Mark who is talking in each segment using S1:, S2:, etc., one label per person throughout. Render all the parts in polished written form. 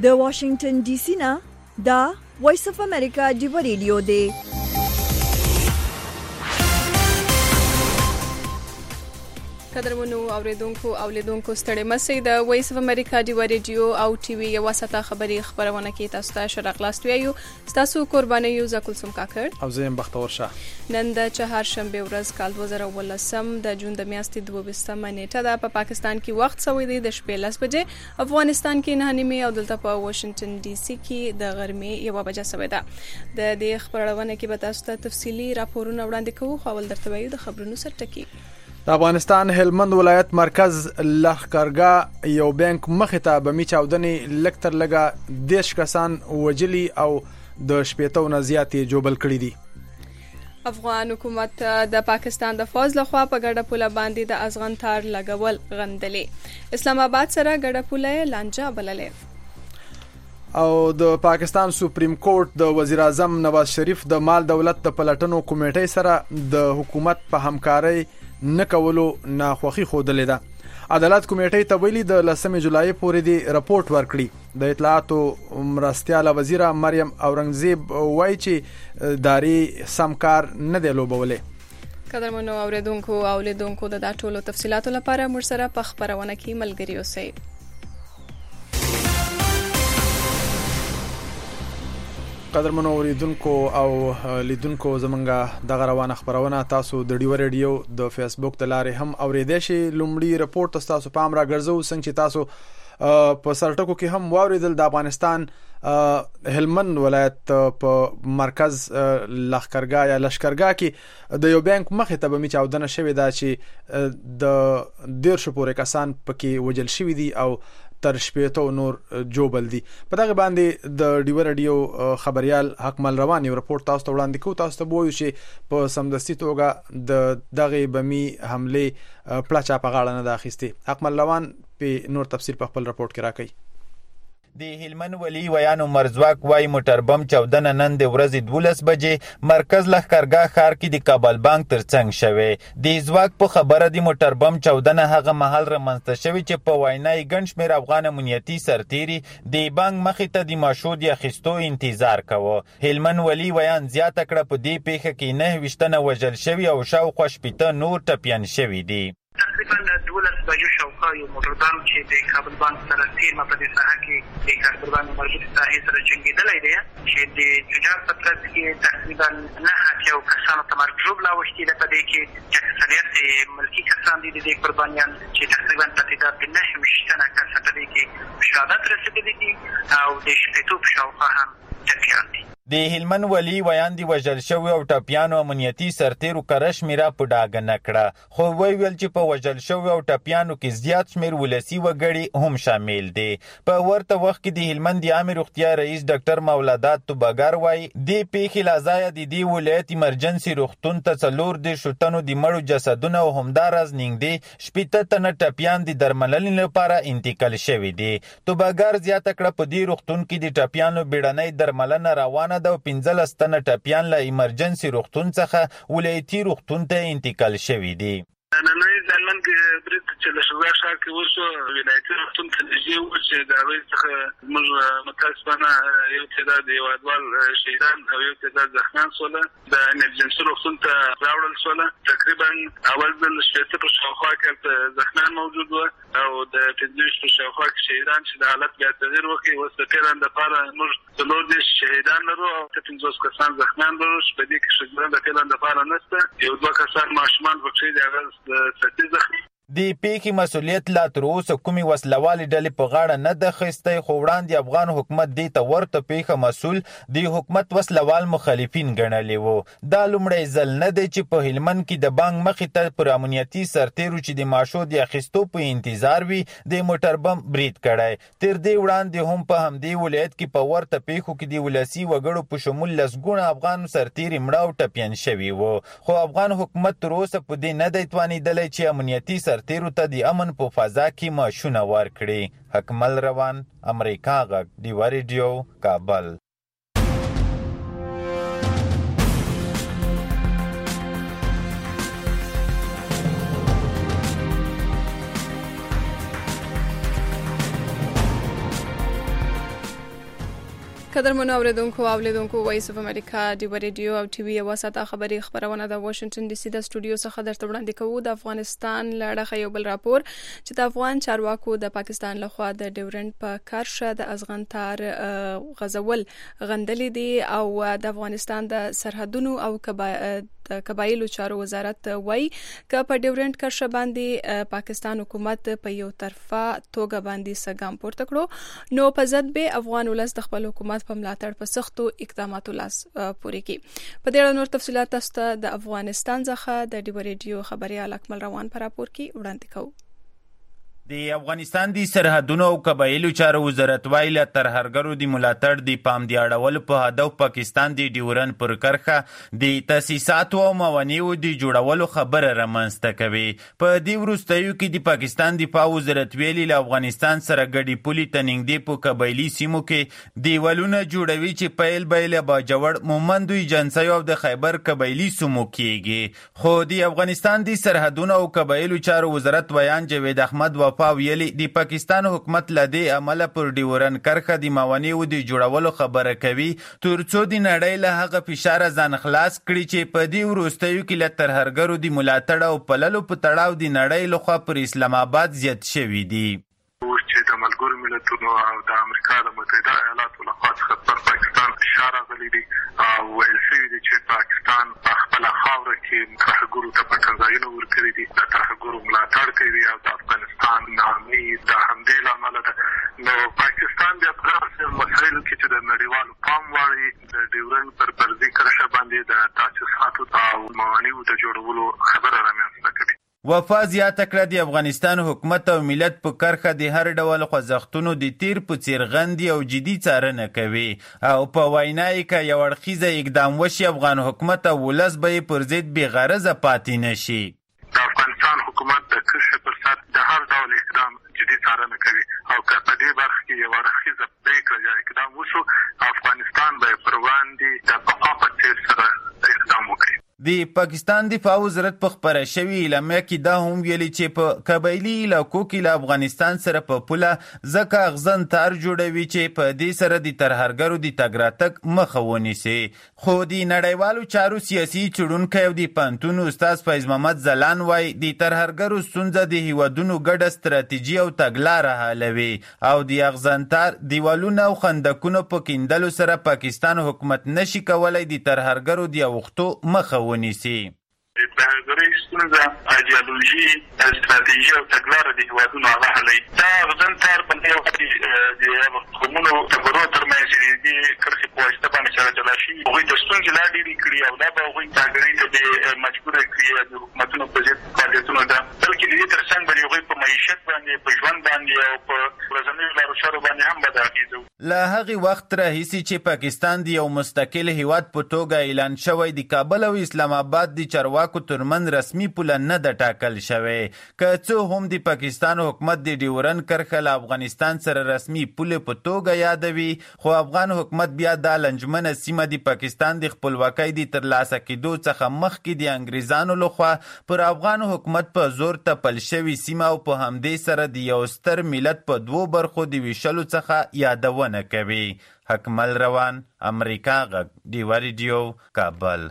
S1: د واشنگټن ډي سي نه دا وایس اف امریکا دی ریډیو دی.
S2: قدرمنو اوریدونکو او لیدونکو ستړي مسئ د وایس اف امریکا دی ریډیو او ټي وي یو واسطه خبرونه کې تاسو ته شرقلاست ویو. تاسو قرباني یو زکلسم کاکړ
S3: او زم بختور شاه.
S2: نن د چهارشنبه ورځ کال 2018 د جون د میاشتې 22 نیټه ده. په پاکستان کې وخت سوي دی د شپې 10 بجې، افغانستان کې 9:30 او دلته په واشنگټن ډي سي کې د غرمې 1 بجه سوي ده. د دې خبرونه کې به تاسو ته تفصيلي راپورونه وړاندې کوو. خو ول درته وایو د خبرونو سرټکی.
S3: د افغانستان هلمند ولایت مرکز لښکرګاه یو بانک مخې ته بمی چاودنې لکتر لګه 10 کسان وجلی او د شپېتو نه زیاتې جوبل کړي دي.
S2: افغان حکومت د پاکستان د فوج لخوا په ګډه پوله باندې د ازغن تار لګول غندلې. اسلام آباد سره ګډه پوله لانجه بللې.
S3: او د پاکستان سپریم کورټ د وزیر اعظم نواز شریف د مال دولت د پلټنو کمیټې سره د حکومت په همکارۍ نه کولو ناخوخي خودلې ده. عدالت کمیټې ته ویلي د 10 جولای پورې دی رپورت ورکړي. د اطلاعاتو مرستیاله وزیره مریم اورنګزیب وایي چې داري سمکار نه دی لوبولې.
S2: قدرمنو اوریدونکو او لیدونکو د ټولو تفصيلاتو لپاره موږ سره په خبرونه کې ملګری اوسئ.
S3: قدرمنو اوریدونکو او لیدونکو زمونږه د روانه خبرونه تاسو د ډیو ریډیو د فیسبوک د لارې هم اوریدئ شئ. لومړی رپورت تاسو پام را ګرځو څنګه چې تاسو په سرټکو کې هم واوریدل د افغانستان هلمند ولایت په مرکز لښکرګاه یا لشکرګاه کې د یو بانک مخې ته بمی چاودنه شوې ده چې د 10 پورې کسان پکې وجل شوي دي او تر شپېتو نور جوبل دي. په دغه باندې د ډیو رادیو خبريال حکمل روان یو رپورت تاسو ته وړاندې کوو. تاسو ته وایو چې په سمدستي توګه د دغه بمی حمله پلاچا په غاړه نه داخستي. حکمل روان په نور تفصیل په خپل رپورت کې راکړي.
S4: د هلمند ولی ویان مرزواک وای موټر بم چاودنه نن د ورځې 12 بجې مرکز لښکرګاه ښار کې د کابل بانک ترڅنګ شوه. د ځواک په خبره د موټر بم چاودنه هغه محل رامنځته شوی چې په وینای ګڼ شمېر افغان امنیتي سرتیري د بانک مخې ته د ماشود یا خستو انتظار کوه. هلمند ولی ویان زیاته کړه په دې پیښه کې 9 وشتنه وژل شوی او شاوخوا 80 نور ټپیان شوی دي.
S5: تقریبا 12 بجو شاوخوا یو موټر بم چې د کابل بانک سره تیرمه په دې ساحه کې د کابل بانک مرکزي ساحې سره جنګېدلی دی چې د جوجار په ترڅ کې تقریبا 9 کسانو ته مرګ ژوبله اوښتې ده. په دې کې چې اکثریت ملکي کسان دي د دې قربانیان چې تقریبا په تعداد د 9 کسه په دې کې شهادت رسېدلي دي او د شپېتو په شاوخوا هم ټپیان دي.
S4: د هلمند ولی ویان دی وژل شوی او ټپیانو امنیتي سرتیرو کره شمیره په ډاګه نه کړه. خو ویل چې په وژل شوی او ټپیانو کې زیات شمیر ولسی وګړي هم شامل دي. په ورته وخت کې د هلمند عامه روغتیا رئیس ډاکټر مولادات توبګر وایي د پیښې لازای د دې ولایت ایمرجنسي روغتون ته څلور د شتنو د مړو جسدونه او همدارز نږدې 80 تنه ټپیان د درملنې لپاره انتقال شوی دي. توبګر زیاته کړه په دې روغتون کې د ټپیانو بیړنۍ درملنه روانه ده او 15 تنه ټپیان له ایمرجنسي روغتون څخه ولایتي روغتون ته انتقال شوي دي.
S6: نننۍ ځلمن کې برید چې له شوزا ښار کې وشو ولایتي روغتون ته نږدې و چې د هغوی څخه موږ متاسفانه یو تعداد هېوادوال شهیدان او یو تعداد زخمیان سوله. د ایمرجنسي روغتون ته راوړل سوله. تقریبا اول ځل 80 په شاوخوا کې زخمیان موجود وو او د 15 په شاوخوا کې شهیدان چې د حالت بیا تغیر وکړي. اوس د پیلان دپاره موږ 14 شهیدان لرو او 50 کسان زخمیان لرو چې په دې کې ښځمنان د پیلان دپاره نشته. یو 2 کسان ماشومان پکښې دي هغه سطحي زخمي.
S4: د پیښې مسؤلیت لا تر اوسه کومې وسلوالې ډلې په غاړه نه ده اخیستی. خو وړاندې افغان حکومت دې ته ورته پیښه مسؤل د حکومت وسلوال مخالفین ګڼلي وو. دا لومړی ځل نه دی چې په هلمند کې د بانک مخې ته پر امنیتي سرتیرو چې د ماشود یا اخیستو په انتظار وي د موټر بم برید کړی. تر دې وړاندې هم په همدې ولایت کې په ورته پیښو کې د ولسي وګړو په شمول لسګونه افغان سرتیري مړه او ټپیان شوي وو. خو افغان حکومت تر اوسه په دې نه دی توانېدلی چې امنیتي سرتیرو ته د امن په فضا کې معاشونه ورکړي. حکمل روان، امریکا غږ، ډیو ریډیو، کابل.
S2: قدرمنو اوریدونکو او لیدونکو وایس اف امریکا دی ریډیو او ټي وي واسطه خبرونه د واشنگټن ډي سي د سټوډیو څخه درته وړاندې کوو. د افغانستان لړخه یو بل راپور چې د افغان چارواکو د پاکستان لخوا د ډیورنډ په کارشه د ازغنتار غزول غندلې دي او د افغانستان د سرحدونو او قبایلو چارو وزارت وایي ک په ډیورنډ کارشه باندې پاکستان حکومت په یو طرفه توګه باندې سګام پورته کړو نو په ضد به افغان ولس د خپل حکومت په ملاتړ په سختو اقداماتو لاس پوري کی. په دې اړه نور تفصيلات تاسو د افغانستان څخه د ډیو ریډیو خبريال اکمل روان پر راپور کې وړاندې کوو.
S4: د افغانستان د سرحدونو او قبایلو چارو وزارت ویل ترهرګرو د ملاتړ د پام دی اړول په هدف پاکستان د ډیورن پر کرخه د تاسیسات او موانیو د جوړولو خبره رامنځته کوي. په دې وروستیو کې د پاکستان د پاو وزارت ویلي له افغانستان سره ګډي پولي تنګ په قبایلی سیمو کې دیوالونه جوړوي چې پیل بیل با جوړ مومندوی جنسي او د خیبر قبایلی سیمو کېږي. خو د افغانستان د سرحدونو او قبایلو چارو وزارت ویان جاوید احمد ویلي د پاکستان حکومت لدی عمل پر ډیورن کرخه د موانیو د جوړولو خبره کوي ترڅو د نړۍ له هغه فشار ځان خلاص کړي چې په دې وروستیو کې له ترهرګرو د ملاتړ او پللو په تړاو د نړۍ لخوا پر اسلام آباد زیات شوي دي.
S6: چې د ملګرو ملتونو او د امریکا د متحده ایالاتو لخوا څخه پر پاکستان فشار راغلی دی او ویل شوي دي چې پاکستان په خپله خاوره کې ترهګرو ته پټنځایونه ورکړي دي د ترهګرو ملاتړ کوي او د افغانستان نامي د همدې له امله ده. نو پاکستان بیا په دغسې مسایلو کې چې د نړیوالو پام واړوي د ډیورنډ پر فرضي کرښه باندې د تاسیساتو او موانیو د جوړولو خبره رامنځته کوي.
S4: وفا زیاته کړه د افغانستان حکومت او ملت په کرخه د هر ډول خوځښتونو د تیر په څیر غندي او جدي څارنه کوي او په وینا یې که یو اړخیزه اقدام وشي افغان حکومت او ولس به یې پر ضد بې غرضه پاتې نشي.
S6: د افغانستان حکومت د کرښې پر سر د هر ډول اقدام جدي څارنه کوي او که په دې برخه کې یو اړخیزه پرېکړه یا اقدام وشو افغانستان به یې پر وړاندې د پخوا په څېر سره اقدام وکړي.
S4: د پاکستان دفاع وزارت په خبره شوی اعلامیه کې دا هم ویلي چې په قبایلی علاقو کې له افغانستان سره په پوله ځکه اغزن تار جوړوي چې په دې سره د ترهرګرو د تګ راتګ مخه ونیسي. خو د نړیوالو چارو سیاسي څېړونکی او د پوهنتون استاد فیض محمد ځلان وایي د ترهرګرو ستونزه د هیوادونو ګډه ستراتیژي او تګلاره حلوي او د اغزن تار دیوالونو او خندقونو په کیندلو سره پاکستان حکومت نشي کولای د ترهرګرو د اوښتو مخه ونیسي.
S6: د ترهګرۍ ستونزه ایډیالوژي استراتیژي او تګلاره د هیوادونو هغه حلوي. دا اغزن تار په دې وخت کې د قومونو ټکرونو ترمنځ د کرښې په واسطه باندې سره جلا شي هغوی د ستونزې لا ډېرې کړي او دا به هغوی ترهګرۍ ته مجبوره کړي د حکومتونو په ضد فعالیتونو ته بلکې د دې تر څنګ به هغوی په معیشت باندې په ژوند باندې او په ورځنیو لارو چارو باندې هم بده اغېزه وکړي.
S4: له هغې وخت راهیسې چې پاکستان د یو مستقل هیواد په توګه اعلان شوی د کابل او اسلام آباد د چارواکو ترمنځ رسمي پوله نه ده ټاکل شوی. که څه هم د پاکستان حکومت د ډیورن کرښه له افغانستان سره رسمي پولې په توګه یادوي خو افغان حکومت بیا دا لنجمنه سیمه د پاکستان د خپلواکۍ د ترلاسه کېدو څخه مخکې د انګریزانو لخوا پر افغان حکومت په زور تپل شوي سیمه او په همدې سره د یو ستر ملت په دوو برخو د ویشلو څخه یادونه کوي. اکمل روان امریکا غږ ډیو ریډیو کابل.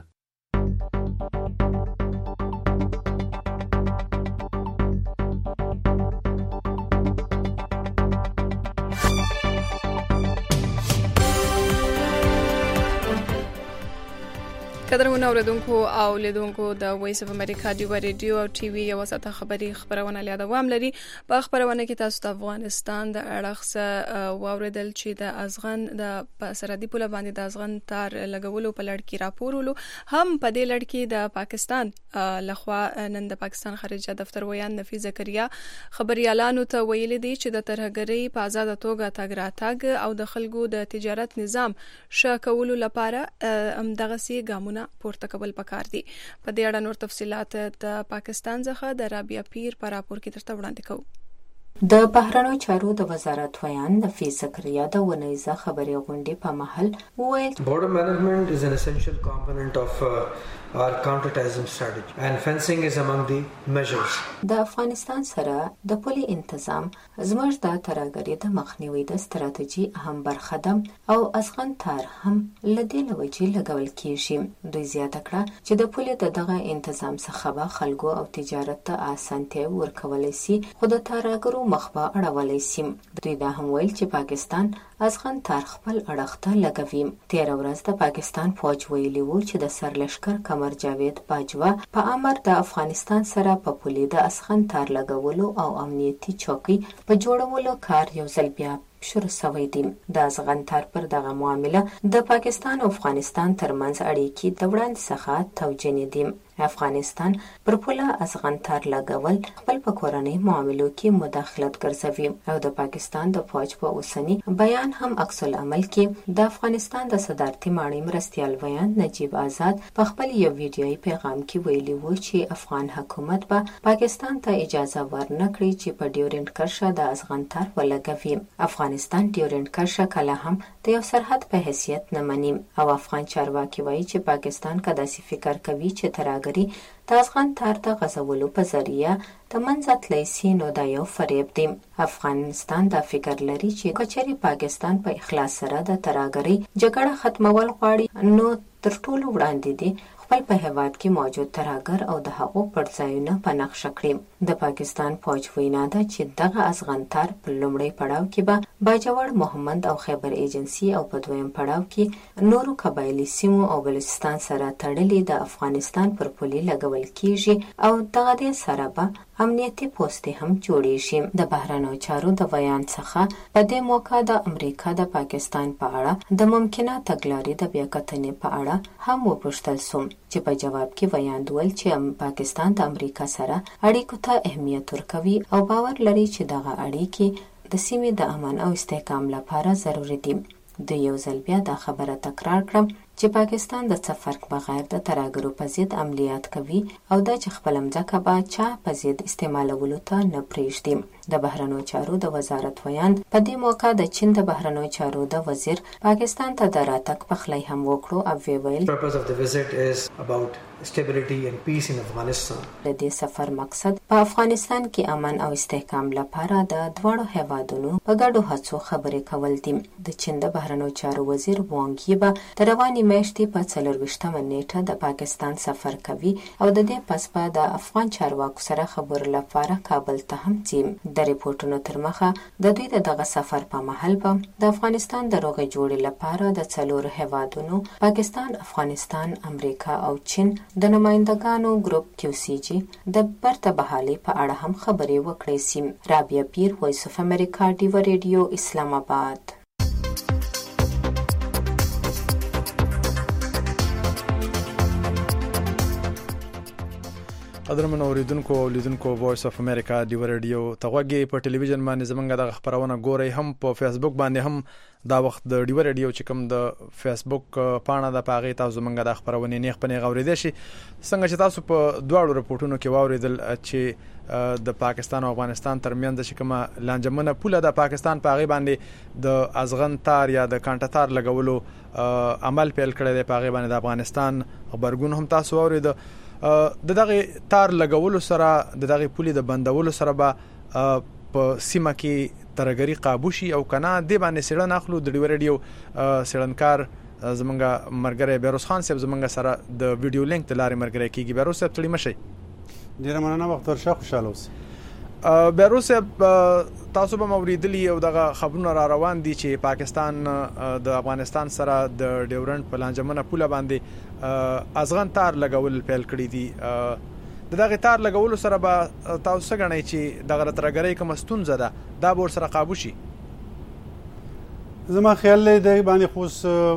S2: قدرمنو اوریدونکو او لیدونکو د وایس اف امریکا ډیو ریډیو او ټي وي یو ساته خبرونه له دوام لري. په خبرونه کې تاسو د افغانستان د اړخ څخه واوریدل چې د ازغن د سرحدي پوله باندې د ازغن تار لګولو په لړ کې راپور ولو هم په دې لړ کې د پاکستان لخوا نن د پاکستان خارجه دفتر ویان نفیس زکریا خبريالانو ته ویل دي چې د ترهګرۍ په آزاد توګه تګ راتګ او د خلکو د تجارت نظام شاکولو لپاره دغه سي ګامونه پورته کول پکار دي. په دې اړه نور تفصيلات د پاکستان څخه د رابعه پیر په راپور کې درته وړاندې کوو.
S7: د بهرنیو چارو د وزارت ویان نفیس زکریا د ونیزه خبري غونډې په محل وویل
S8: border management is an essential component of our counter-terrorism strategy, and fencing is among the measures.
S7: د افغانستان سره د پولي تنظیم زموږ د ترهګرۍ د مخنیوي د ستراتیژي اهم برخه ده او ازغن تار هم لدې لوجې لګول کیږي. دوی زیاته کړه چې د پولي دغه تنظیم څخه به خلکو او تجارت ته اسانتیا ورکولای شي، خو د ترهګرو مخ به اړولی شي. دوی دا هم ویل چې پاکستان ازغن تار خپل اړخ ته لګوي. تیر ورځ د پاکستان فوج ویلي و چې د سرلشکر قمر جاوید باجوا په امر د افغانستان سره په پولي د ازغن تار لګولو او امنیتي چوکۍ په جوړولو کار یو ځل بیا شروع شوی دی. د ازغن تار پر دغه معامله د پاکستان او افغانستان ترمنځ اړیکې د وړاندې څخه توجیه دي. افغانستان پر پوله ازغن تار لګول خپل په کورنۍ معاملو کې مداخلت ګرځوي او د پاکستان د فوج په اوسنی بیان هم عکس العمل کې د افغانستان د صدارتي ماڼۍ مرستیال بیان نجیب آزاد په خپل یو ویډیویي پیغام کې ویلي و چې افغان حکومت به پاکستان ته اجازه ورنکړي چې په ډیورنډ کرښه د ازغن تار ولګوي. افغانستان ډیورنډ کرښه کله هم د یو سرحد په حیثیت نه مني او افغان چارواکي وایي چې پاکستان کداسې فکر کوي چې ترهګري د ازغن تار د غځولو په ذریعه د منځ تللی سي نو دا یو فریب دی. افغانستان دا فکر لري چې کچري پاکستان په اخلاص سره د ترهګرۍ جګړه ختمول غواړي نو تر ټولو وړاندې دی خپل په هیواد کې موجود ترهګر او د هغو پرځایونه په نقشه کړي. د پاکستان فوج وینا ده چې دغه ازغن تار په لومړی پړاو کې به باجوړ محمد او خیبر ایجنسي او په دویم پړاو کې نورو قبایلی سیمو او بلوچستان سره تړلې د افغانستان پر پولي لګول کیږي او دغه د سره به امنیتي پوسټې هم جوړیږي. د بهرنیو چارو د بیان څخه په دې موقع د امریکا د پاکستان په اړه د ممکنه تګلارې د بیاکتنې په اړه هم وپوښتل شو چې په جواب کې ویاند ویل چې پاکستان د امریکا سره اړیکو ته اهمیت ورکوي او باور لري چې دغه اړیکې د سیمې د امن او استحکام لپاره ضروري دي. د یو ځل بیا دا خبره تکرار کړم چې پاکستان د څه فرق بغیر د ترهګرو په ضد عملیات کوي او دا چې خپل مځکه به چا په ضد استعمالولو ته نه پرېږدي. د بهرنیو چارو د وزارت ویاند په دې موقع د چین د بهرنیو چارو د وزیر پاکستان ته د راتګ پخلی هم وکړو او ویل
S8: purpose of the visit is about stability and peace in Afghanistan.
S7: د دې سفر مقصد په افغانستان کې امن او استحکام لپاره د دواړو هیوادونو په ګډو هڅو خبرې کول دي. د چین د بهرنیو چارو وزیر وانګ یی به تر روانې میاشتې په 24مه نیټه د پاکستان سفر کوي او د دې پس به د افغان چارواکو سره خبرو لپاره کابل ته هم ځي. د ریپورتونو تر مخه د دوی دغه سفر په مهال به د افغانستان د روغې جوړې لپاره د څلورو هیوادونو پاکستان، افغانستان، امریکا او چین د نمائندګانو ګروپ QCG د برته بحالي په اړه هم خبرې وکړې سي. رابعه پیر، وایس اف امریکا، ډیو ریډیو، اسلام آباد.
S3: قدرمن اوریدونکو او لیدونکو وایس اف امریکا ډیو ریډیو تغوږی په ټلویزیون باندې زمونږ د خبرونه ګوري، هم په فیسبوک باندې هم دا وخت د ډیو ریډیو چې کوم د فیسبوک پاڼه د پاغې تاسو زمونږ د خبرونه نیخ پنه غوړې شي. څنګه چې تاسو په دواړو رپورټونو کې واوریدل چې د پاکستان او افغانستان ترمنځ چې کومه لانجمنه پوله د پاکستان پاغې باندې د ازغن تار یا د کانټا تار لګولو عمل پیل کړی دی، پاغې باندې د افغانستان خبرګون هم تاسو واورید. د دغه تار لګولو سره د دغه پولي د بندولو سره به په سیمه کې ترهګري قابو شي او کنه د باندې سړن اخلو. د ډیو ریډیو سړنکار زمونږ مرګره بیروس خان صاحب زمونږ سره د ویډیو لینک د لارې مرګره کیږي. بیروس صاحب تړي مشي.
S9: ډیر مننه، وخت ورشه، خوشاله اوسئ.
S3: بیروس صاحب تاسو به موریدلی او دغه خبرونه را روان دي چې پاکستان د افغانستان سره د ډیورنډ په لانجمنه پوله باندې ازغن تار لګول پیل کړی دي. د دغه تار لګولو سره به تاسو څنګه غنئ چې دغه ترهګرۍ کوم ستونزه ده دا به ورسره قابو شي؟
S9: زما خیال دی باندې خو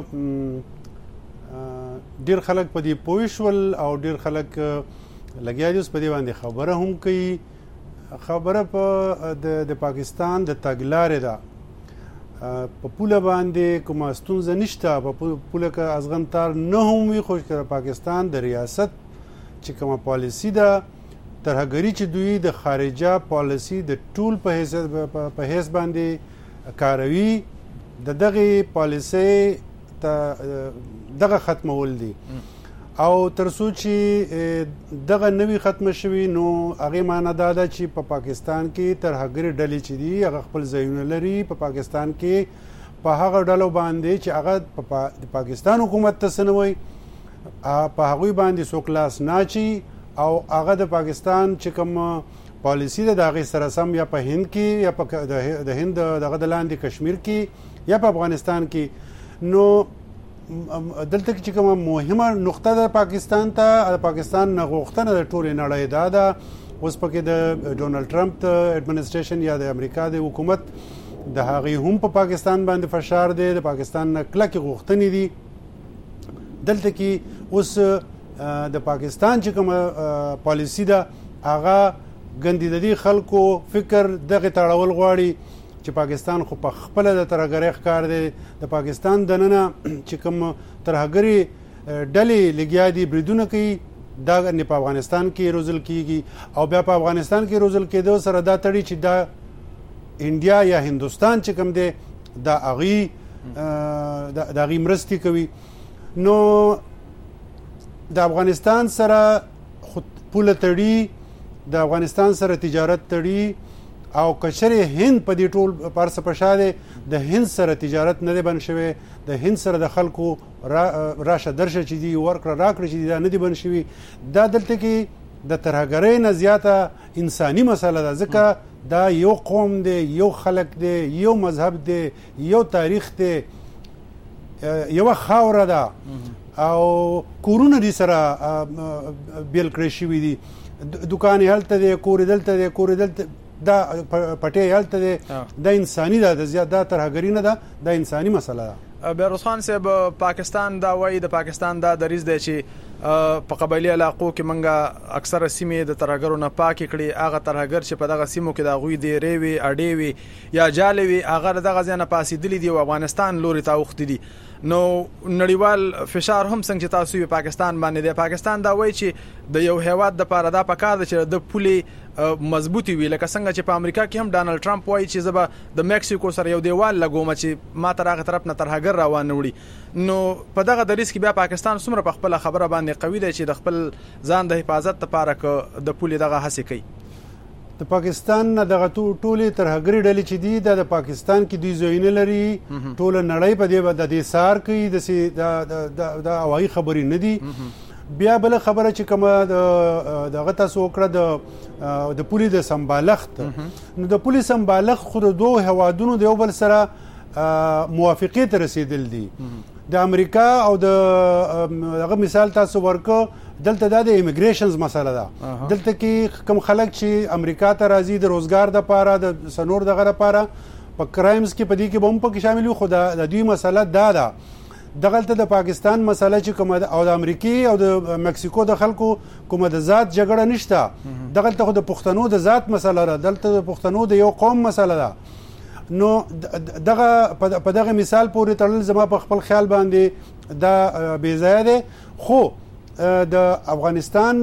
S9: ډیر خلک په دې پوه شول او ډیر خلک لګیا دي په دې باندې خبره هم کوي. خبره په د پاکستان د تګلارې ده، په پوله باندې کومه ستونزه نشته. په پوله کې ازغن تار نه هم وي، خو پاکستان د ریاست چې کومه پالیسي ده ترهګري چې دوی د خارجه پالیسي د ټول په حیث باندې کاروي، د دغه پالیسي ته دغه ختمول دي. او ترڅو چې دغه نوی ختم شوي نو هغې معنا دا ده چې په پاکستان کې ترهګرې ډلې چې دي هغه خپل ځایونه لري په پاکستان کې په هغه ډلو باندې چې هغه د پاکستان حکومت ته څه نه وایي په هغوی باندې څوک لاس نه او هغه د پاکستان چې کوم پالیسی ده د هغې سره سم یا په هند کې یا په د هند دغه د لاندې کشمیر کې یا په افغانستان کې نو دلته چې کومه مهمه نقطه ده پاکستان ته د پاکستان نه غوښتنه د ټولې نړۍ دا ده اوس پکې د ډونالډ ټرمپ اډمنسټریشن یا د امریکا د حکومت د هغې هم په پاکستان باندې فشار دی د پاکستان نه کلکې غوښتنې دي دلته کې اوس د پاکستان چې کومه پالیسی ده هغه ګندې د دې خلکو فکر دغه تړول غواړي چې پاکستان خو په خپل د ترهګرۍ ښکار دی د پاکستان دننه چې کوم ترهګرۍ ډلې لګیا دي بریدونه کوي دا نه په افغانستان کې روزل کیږي او بیا په افغانستان کې روزل کېدو سره دا تړي چې دا انډیا یا هندوستان چې کوم دی دا هغې مرستې کوي نو د افغانستان سره پوله تړي د افغانستان سره تجارت تړي او کچرې هند په دې ټول پارسه په شا دی د هند سره تجارت نه دی بند شوی د هند سره د خلکو راشه درشه چې دي ورکړه راکړه چې دي دا نه دي بند شوي دا دلته کې د ترهګرۍ نه زیاته انساني مسله ده ځکه دا یو قوم دی یو خلک دی یو مذهب دی یو تاریخ دی یوه خاوره ده او کورونه دي سره بیل کړی شوي دي دوکان یې هلته دی کور یې دلته دی کور یې دلته دا پټې هلته دی دا انساني ده د زیات دا ترهګري نه ده دا انساني مسله ده
S3: بیروز خان صاحب پاکستان دا وایي د پاکستان دا دریځ دی چې په قبایلي علاقو کې منګه اکثره سیمې د ترهګرو نه پاکې کړي هغه ترهګر چې په دغه سیمو کې د هغوی ډېرې وي اډې وي یا جالې وي هغه د دغه ځای نه پاسېدلي دي او افغانستان لوري ته اوښتي دي نو نړیوال فشار هم څنګه چې تاسو یې پاکستان باندې دی پاکستان دا وایي چې د یو هیواد دپاره دا پکار ده چې د پولې مضبوطی وي لکه څنګه چې په امریکا کې هم ډانلډ ټرمپ وایي چې زه به د میکسیکو سره یو دیوال لګوم چې ما تر هغه طرف نه ترهګر روان نه وړي نو په دغه دریځ کې بیا پاکستان څومره په خپله خبره باندې قوي دی چې د خپل ځان د حفاظت لپاره که د پولې دغه هڅې کوي
S9: د پاکستان نه دغه ټولې ترهګرۍ ډلې چې دي دا د پاکستان کې دوی ځایونه لري ټوله نړۍ په دې سار کوي د هوایي خبرې نه دي بیا بل خبره چې کومه دغه تاسو وکړه د پولې د سمبالښت نو د پولې سمبالښت خو د دوه هیوادونو د یو بل سره موافقې ته رسېدل دي د امریکا او دغه مثال تاسو ورکړه دلته دا د امیګریشنز مسله ده دلته کې کوم خلک چې امریکا ته راځي د روزګار دپاره د سنور دغه دپاره په کرایمز کې په دې کې به هم پکې شامل وي خو د دوی مسله دا ده دغلته د پاکستان مسله چې کومه او د امریکای او د مکسیکو د خلکو کومه د ذات جګړه نشته دغلته خو د پښتنو د ذات مسله ده دلته د پښتنو د یو قوم مسله ده نو دغه په دغه مثال پورې تړل زما په خپل خیال باندې دا بې ځایه دی خو د افغانستان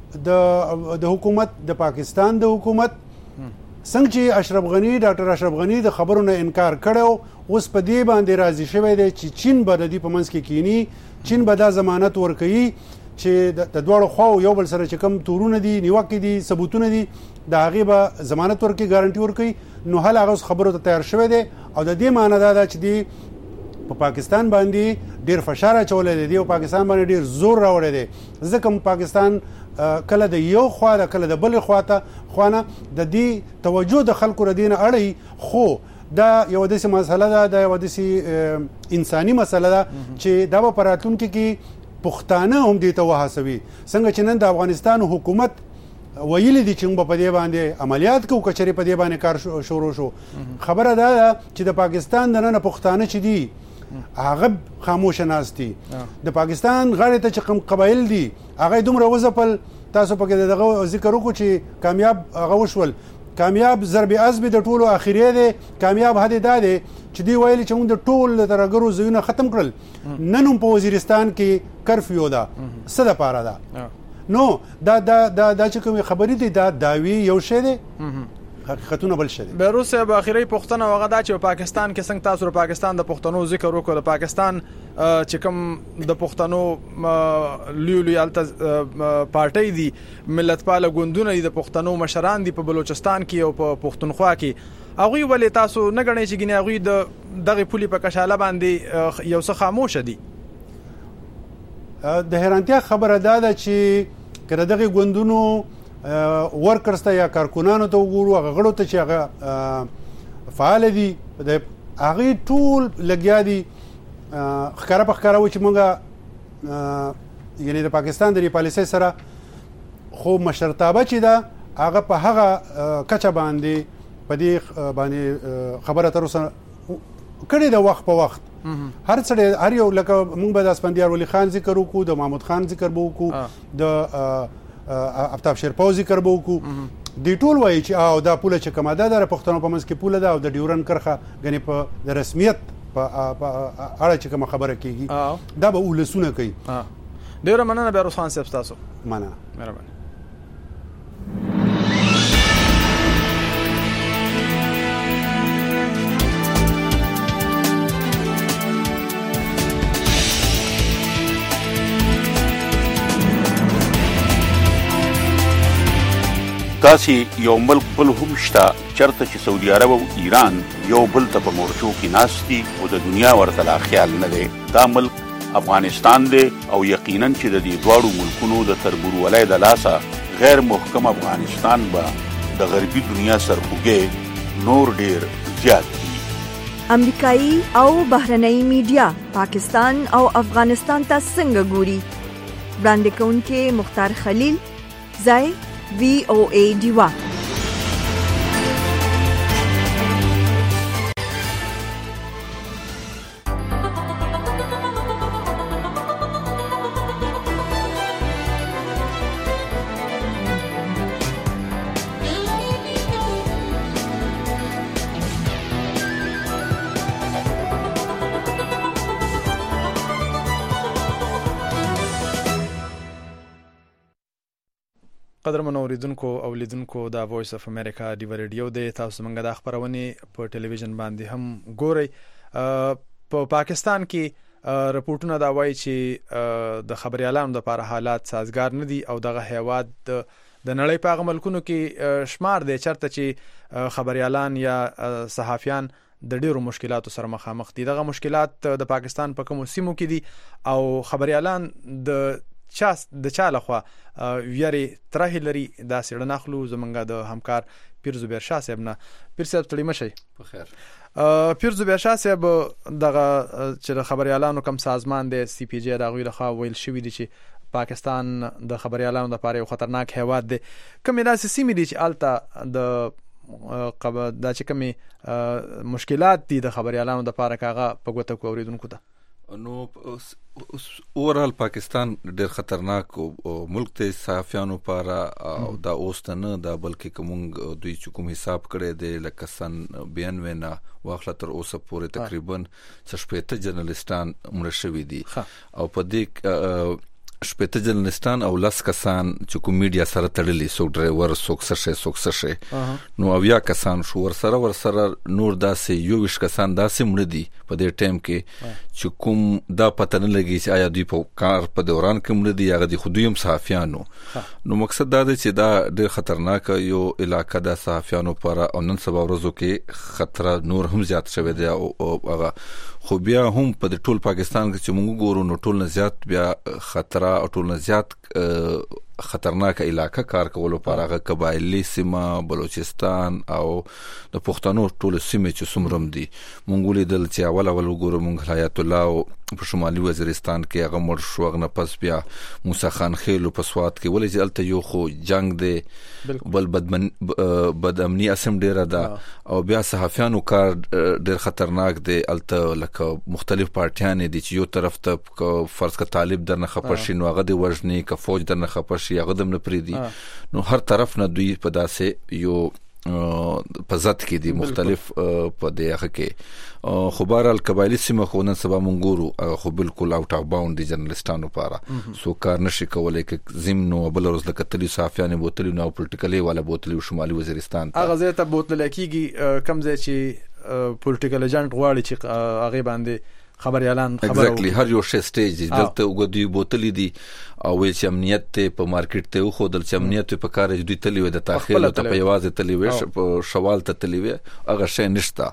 S9: د حکومت د پاکستان د حکومت څنګه چې اشرف غنی ډاکټر اشرف غنی د خبرو نه انکار کړو اوس په دې باندې راضي شوی دی چې چین به د دې په منځ کې کینی چین به دا ضمانت ورکوي چې د دواړو خواو یو بل سره چې کوم تورونه دي نیوکې دي ثبوتونه دي د هغې به ضمانت ورکوي ګارنټي ورکوي نو هله هغه اوس خبرو ته تیار شوی دی او د دې معنی دا ده چې دی په پاکستان باندې ډېر فشار اچولی دی او پاکستان باندې ډېر زور راوړی دی ځکه پاکستان کله د یو خوا ده کله د بل خوانه د دې توجه د خلکو ردینه اړي خو دا یو داسې مسله ده دا یو داسې انساني مسله ده چې دا به په راتلونکي کې پښتانه هم دې ته وهڅوي څنګه چې نن د افغانستان حکومت ویلي دي چې موږ په دې باندې عملیات کوو که چېرې په دې باندې کار شروع شو خبره دا ده چې د پاکستان دننه پښتانه چې دي هغه خاموشه ناست دي د پاکستان غاړې ته چې کوم قبایل دي هغه دومره وځپل تاسو پکې دغه ذکر وکړو چې کامیاب هغه وشول کامیاب ضرب عزم د ټولو اخیری دی کامیاب هدي دا دی چې دی ویلي چې موږ د ټول د ترهګرو ځایونه ختم کړل نن هم په وزیرستان کې کرفیو ده څه دپاره ده نو دا چې کومې خبرې دي دا دعوی یو شی دی حقیقتونه بل شدي.
S3: بیروس صاحب اخیری پوښتنه وغه دا چې پاکستان کې څنګه تاسو پاکستان د پښتنو ذکر وکړو، پاکستان چې کوم د پښتنو لوی پارټي دي، ملت پاله ګوندونه دي، د پښتنو مشران دي په بلوچستان کې او په پښتونخوا کې، هغه ولې تاسو نه غنئ چې ګنې هغه دغه پولي په کشاله باندې یو څه خاموش دي؟
S9: د حیرانتیا خبره ده چې کله دغه ګوندونو ورکرز ته یا کارکونانو ته وګورو، هغه غړو ته چې هغه فعال دي، د هغه ټول لګیا دي ښکارا په ښکارا و چې مونږه یعنی د پاکستان د پالیسۍ سره خو مشرتابه چې ده هغه په هغه کچه باندې په دې باندې خبره تر اوسه کړې ده وخت په وخت. هر څړې هر یو لکه مونږ به د اسپندیار ولی خان ذکر وکړو، د محمود خان ذکر به وکړو، د افتاب شیرپاو ذکر به وکړو، دی ټول وایي چې او دا پوله چې کومه ده د پښتنو په منځ کې پوله ده او د ډیورن کرښه ګنې په د رسمیت په اړه چې کومه خبره کېږي دا به ولسونه کوي.
S3: ډېره مننه بیروس خان صاحب تاسو.
S9: مننه.
S3: مهرباني.
S10: داسې یو ملک بل هم شته چرته چې سعودي عرب او ایران یو بل ته په مورچو کې ناست دي او د دنیا ورته لا خیال نه دی. دا ملک افغانستان دی او یقینا چې د دې دواړو ملکونو د تربورولۍ د لاسه غیر محکم افغانستان به د غربي دنیا سرخوږی نور ډیر زیات دي.
S1: امریکایي او بهرنۍ میډیا پاکستان او افغانستان ته څنګه ګوري؟ وړاندې کوونکي مختار خلیل، ځای VOA دیوا.
S3: قدرمن اوریدونکو او لیدونکو دا وایس اف امریکا دی ریډیو دی، تاسو موږ د خبرونه په ټلویزیون باندې هم ګورئ. په پاکستان کې رپورټونه دا وایي چې د خبريالانو لپاره حالات سازگار نه دي او دغه هیواد د نړۍ په هغه ملکونو کې شمار دی چرته چې خبريالان یا صحافیان د ډیرو مشکلاتو سره مخامخ دي. دغه مشکلات د پاکستان په کومو سیمو کې دي او خبريالان د چا لخوا ویری ترې لري دا سړه نخلو زمونږ د همکار پیر زبیر شاه صاحب نه. پیر صاحب تړي مشي
S11: په خیر.
S3: پیر زبیر شاه صاحب دغه چې خبريالانو کم سازمان د سی پی جی دغه لخوا ویل شوې دي چې پاکستان د خبريالانو لپاره یو خطرناک هیواد دی. کومه داسې سیمې دي چې الته د دا چې کومه مشکلات دي د خبريالانو لپاره کاغه په ګوته کوریدونکو ته؟
S11: نو اورال پاکستان ډېر خطرناک ملک ته صحافیانو لپاره او دا اوس نه دا بلکې کوم دوی چې کوم حساب کړي د لکه سن 92 نه واخله تر اوسه پورې تقریبا 60 جرنالستان مړ شوي دي او په دې شپته جرنالستان او لاس کسان چې کوم میډیا سره تړلي، څوک ډرایور، څوک سشه نو اویا کسان شو ورسره نور داسې 20 کسان داسې مړ دي په دې ټیم کې چې کوم دا پته نه لګي چې آیا دوی په کار په دوران کې مړ دي یا د خودیم صحافیانو. نو مقصد دا دی چې دا ډېر خطرناک یو علاقه د صحافیانو لپاره او نن سبا ورځو کې خطر نور هم زیات شوی دی او هغه خو بیا هم په ټول پاکستان کې چې موږ ګورو نو ټول نه زیات بیا خطر او ټول نه زیات خطرناک علاقه کار کولو لپاره هغه قبایلی سیمه بلوچستان او د پښتنو ټول سیمه چې څومره دي. مونږ لیدل چې اول وګورو مونږ حیات الله په شمالي وزیرستان کې هغه مړ شو، هغه پس بیا موسی خان خیل په سوات کې ولې ځلته یو خو جنگ دی بل بدامنی اسم ډیره ده او بیا صحافیانو کار ډیر خطرناک دی. الته لکه مختلف پارټیان دي چې یو طرف ته فرض ک طالب درنه خپشي نو هغه د وژنې ک فوج درنه خپشي هغه دم نه پریدي نو هر طرف نه دوی په داسې یو په ذات کې دي مختلف په دغه کې خو بهرحال قبایلی سیمه خو نن سبا مونږ ګورو خو بالکل اوټ اف باوند دي جرنالستانو لپاره سو کار نشي کولای کې زمینو بل ورځ لکه تلی صحافیانو بوتلی نو پولیټیکلی والا بوتلی شمالي وزیرستان ته
S3: هغه ځای ته بوتل کېږي کم ځای چې پولیټیکل ایجنټ غواړي چې هغه باندې خبر اعلان
S11: exactly هر یو شی سټیج دلته وګدي بوتلې دي او چې امنیت ته په مارکیټ ته خو دل چې امنیت په کار دوی تلی و د تاخير ته په یوازې تلی و په شوال ته تلی و هغه شی نشته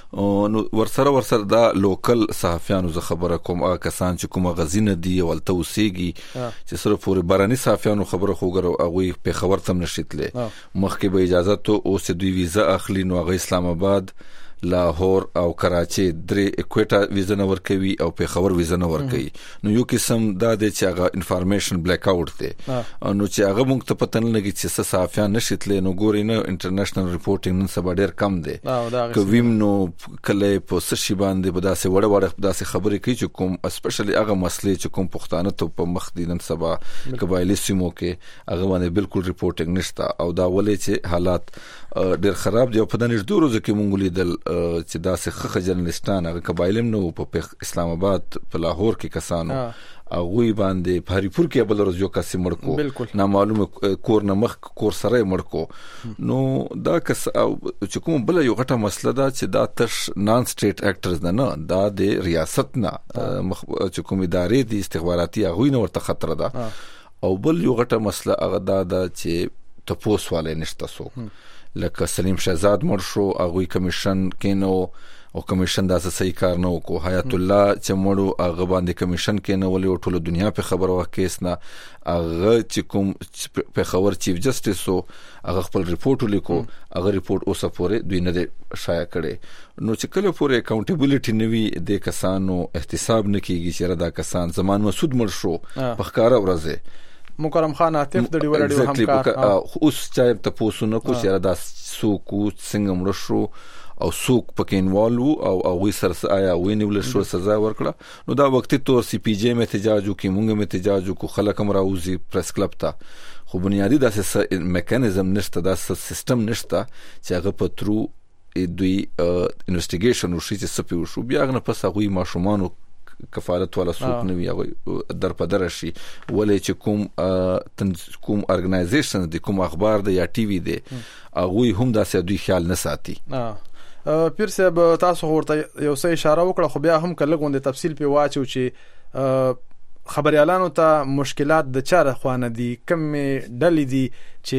S11: نو ورسره دا لوکل صحافیانو ز خبره کوم کسان چې کوم غزینه دي ولته وسیږي چې سره پورې باراني صحافیانو خبره خوګرو هغه په خبر تم نشیتله مخکې به اجازه ته او سه دوی ویزه اخلي نو هغه اسلام آباد لاهور او کراچي درې اکويټا ویزه نه ورکوي او په خبر ویزه نه ورکوي نو یو قسم دا د چې هغه انفارمیشن بلیک اوټ دی نو چې هغه موږ ته پته نه لګي چې صحافیان نشیتلې نو ګوري نه انټرنیشنل ریپورټینګ نن سبا ډیر کم دی کوم نو کله په سشي باندې په داسې وړه داسې خبرې کوي چې کوم اسپیشلی هغه مسلې چې کوم پښتانه ته په مخ دي نن سبا قبایلی سیمو کې هغه باندې بالکل ریپورټینګ نشته او دا ولې چې حالات ډیر خراب دی په دنيش دورو ځکه مونږ لیدل چې دا څخه جرنالستان هغه قبایلم نو په اسلام آباد په لاهور کې کسانو هغه باندې پاریپور کې بل ورځ یو کس مړکو نامعلومه کور نمخ کور سره مړکو نو دا کس چې کوم بل یو غټه مسله ده چې دا تش نان سټیټ اکټرز نه دا د ریاست نه چې کوم ادارې دي استخباراتي هغه نه ورته خطر ده او بل یو غټه مسله هغه دا چې تپوس والے نشته سو لکه سلیم شهزاد مړ شو هغه کمیشن کینو او کمیشن دا صحیح کار نه وکړو حیات الله چې مړو هغه باندې کمیشن کینو ولې ټول دنیا په خبر واکیس نه هغه چې کوم په خبر چیف جسټیس سو هغه خپل ریپورت لیکو هغه ریپورت اوسه پورې دوی نه شایع کړي نو چې کله پورې اکاونټیبিলিټی نوي د کسانو احتساب نه کیږي چې دا کسان زمان مسعود مړ شو په ښکارا ورځه
S3: مکرم خان عاطف د ډیو رادیو همکار
S11: اوس چې ته پوسونه کو چې دا سوکو څنګه مړ شو او سوک پکې انوالو او هغه سره آیا وینول شو سزا ورکړه نو دا وختي تور سی پی جی میں احتجاج کی مونږ میں احتجاج کو خلک امراوزی پریس کلب تا خو بنیادی داسې میکانیزم نشته دا سیستم نشته چې هغه په ترو دوی انویسټیګیشن وشي چې سپیو شو بیا غنه پس هغه ماشومان کفالت ولا سوق نوي او در په در شي ولې چې کوم ارګنایزیشن د کوم اخبار د یا ټي وي دی هغه هم داسې دوی خیال نه ساتي
S3: پیر صاحب تاسو ورته یو څه اشاره وکړه خو بیا هم کله غونډه تفصیل په واچو چې خبريالانو ته مشکلات د چاره خوانه دي کم ډلې دي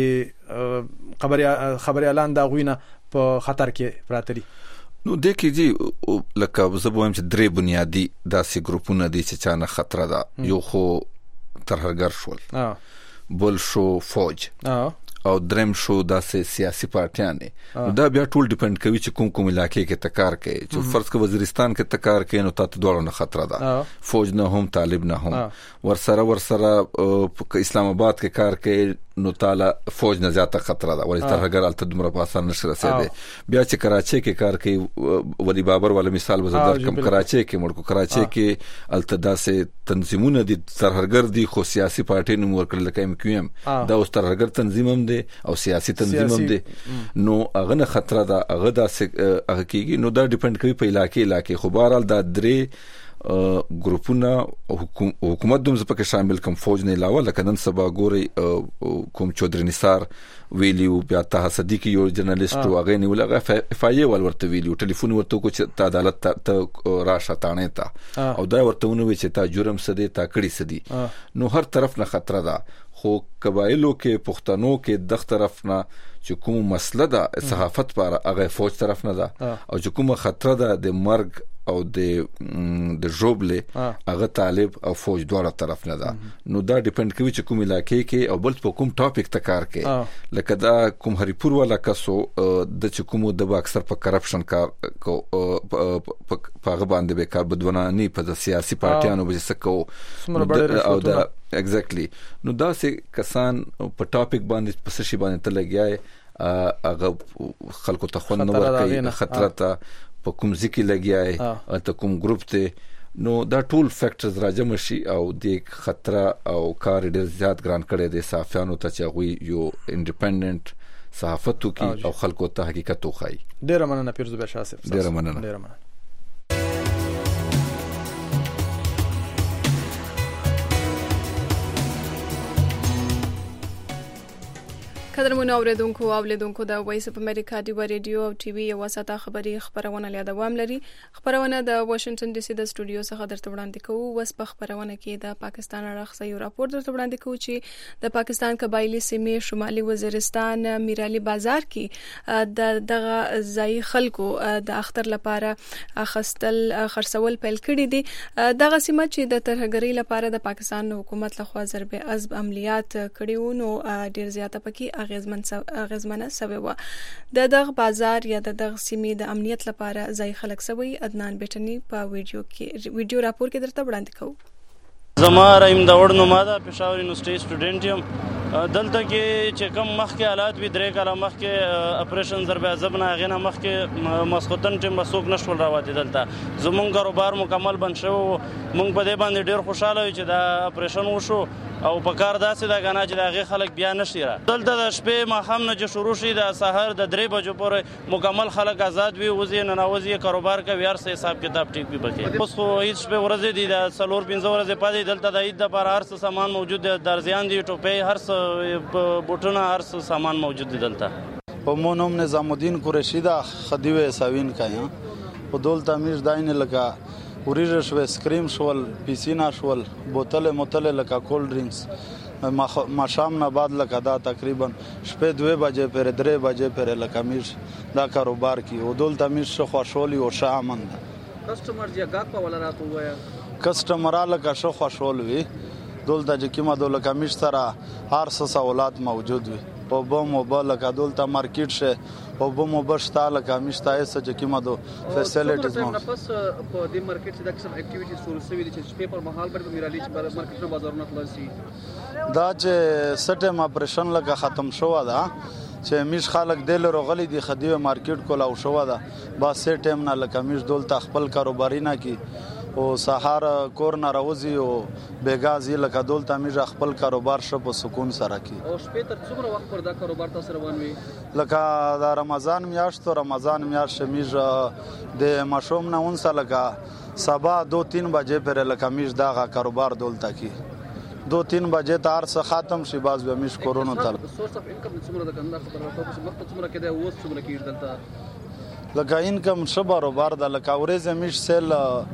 S3: چې خبريالان دا غوینه په خطر کې پراته دي
S11: نو د کې دي لکه زبویم چې درې بنیادی داسې ګروپونه دي چې چانه خطر ده یو خو ترهګر شول بل شو فوج او دریم شو داسې سیاسي پارټیانې دا بیا ټول ډیپند کوي چې کوم علاقې کې تکار کوي چې فرض کړه وزیرستان کې تکار کوي نو تاسو دوړو نه خطر ده فوج نه هم طالب نه هم ورسره اسلام آباد کې کار کوي نو تعالی فوج نه زیاته خطر ده ولې ترهګر الته دومره په آسان نشي رسیدي بیا چې کراچي کې کار کوي ولی بابر ولا مثال وزدار کم کراچي کې مړکو کراچي کې الته داسې تنظیمونه دي ترهګر دي خو سیاسي پارټي نوم ورکړل لکه ام کیو ام دا اوس ترهګر تنظیم هم دي او سیاسي تنظیم هم دي نو هغه نه خطر ده هغه داسې هغه کېږي نو دا ډیپند کوي په علاقې خو بهرحال دا درې ګروپونه حکومت دوم زپکه شامل کوم فوج نه علاوه لکه نن سبا ګوري کوم چودري نثار ویلیو بیا ته صدیقی یو جرنالیست هغه نیول هغه افای ورته ویلیو ټلیفون ورته کو چې ته عدالت ته راشه تانه تا او دا ورته ونوي چې تا جرم سدي تا کړي سدي نو هر طرف نه خطر ده خو قبایلو کې پښتنو کې دغه طرف نه چې کوم مسله ده صحافت پر هغه فوج طرف نه ده او چې کوم خطر ده د مرګ او د جوبله هغه طالب او فوج دواړه طرف نه ده نو دا ډیپند کوي چې کوم علاقې کې او بل په کوم ټاپک ته کار کوي لکه دا کوم هریپور والا کسو د چې کوم د اکثر په کرپشن کار کو په هغه باندې به کار بدونانی په سیاسي پارټیانو به سکو او دا ایگزیکټلی نو دا سه کسان په ټاپک باندې په شی باندې ته لګیای هغه خلکو ته خوند نه ورکړي خطر ته په کوم ځکه لګیای ته کوم ګروپ ته نو دا ټول فیکټرز راجم شي او د خطر او کار ډیر زیات ګران کړي د صحافیانو ته چې غوي یو انډیپندنت صحافت وکي او خلکو ته حقیقت وخایي.
S3: ډیره مننه پیرزو بشار صاحب.
S11: ډیره مننه.
S2: قدرمنو اوریدونکو او لیدونکو د وایس اف امریکا دی ریډیو او ټي وي یو ساته خبری خبرونه له دوام لري. خبرونه د واشنگټن ډي سي د سټوډیو څخه درته وړاندې کوو. وس په خبرونه کې د پاکستان اړخ یو راپور درته وړاندې کوو چې د پاکستان قبایلی سیمې شمالي وزیرستان میرالي بازار کې دغه ځای خلکو د اختر لپاره اخستل خرڅول پیل کړي دي. دغه سیمه چې د ترهګرۍ لپاره د پاکستان حکومت لخوا ضرب عضب عملیات کړي وو نو ډیر زیاته پکې اغیزمنه سوي و. د دغه بازار یا د دغه سیمې د امنیت لپاره ځای خلک سوي. عدنان بیٹنی په ویډیو راپور کې درته وړاندې کوو.
S12: زما رایم دا وړ نو ما دا پېښور یونیورسيټي سټوډنټ یم. دلته کې چې کوم مخکې حالات وي 3 کاله مخکې اپریشن ضرب عضب نه هغې نه مخکې ماسخوتن ټیم به څوک نه شول راوتې. دلته زمونږ کاروبار مکمل بند شوی و. مونږ په دې باندې ډېر خوشحاله یو چې دا اپریشن وشو او په کار داسې دا کنه چې د هغې خلک بیا نشي را. دلته د شپې ماښام نه چې شروع شي د سهار د 3 بجو پورې مکمل خلک آزاد وي، وځي ننوځي، کاروبار کوي، هر څه حساب کتاب ټیک وي پکې. اوس خو هېڅ شپې ورځې دي، د 4-5 ورځې پاتې دلته د عید دپاره هر څه سامان موجود دی، درزیان دي، ټوپۍ، هر څه بوټونه، هر څه سامان موجود دی دلته.
S13: په مو نوم نظام الدین قریشی دا خدیو ساوین کا یم. په دولت امیر داینه لکه وریجه شو، سکریم شول، پیسینا شول، بوتل لکه کولډ ډرینکس. ما شام نه بعد لکه دا تقریبا شپې 2 بجې پر 3 بجې پر لکه میر دا کاروبار کی او دولت امیر شو خوشحالي او شامن.
S14: کسٹمر جی گاک په ولا راتو وای
S13: کسٹمر لکه شو خوشحال وي. دولت چې کیما دولت امیر سره هر څه سہولات موجود وي. او بم او بل لکه دولت مارکیټ شه او بم او بشتا لکه مشتا ایسه چې کیما دو فیسیلیټیز مو
S14: نو پس په دې مارکیټ کې د قسم اکټیویټیز شروع شوې دي چې پیپر محل پر میرالي چې مارکیټ نه بازارونه خلاصي.
S13: دا چې سټم اپریشن لکه ختم شو دا چې میش خلک دل روغلی دي خدیو مارکیټ کولا او شو دا با سټم نه لکه میش دولت خپل کاروباري نه کی او سهار کور نه راوځي او بیګازي لکه دولت امیر خپل کاروبار شپ په سکون سره کی.
S14: او شپې تر څومره وخت پر دا کاروبار تاسو روان وي؟
S13: لکه دا رمضان میاشت شمیز د مشوم نه اونسه لکه سبا 2-3 بجې پر لکه میش دا کاروبار دولت کی 2-3 بجې ته هر څه ختم شي. باز به میش کورونو ته
S14: سورس اف انکم څومره د کنده خبره راکوم چې وخت څومره کې دا اوس څومره کې دلته
S13: لکه انکم شبه روبار د لکه ورځ میش سیل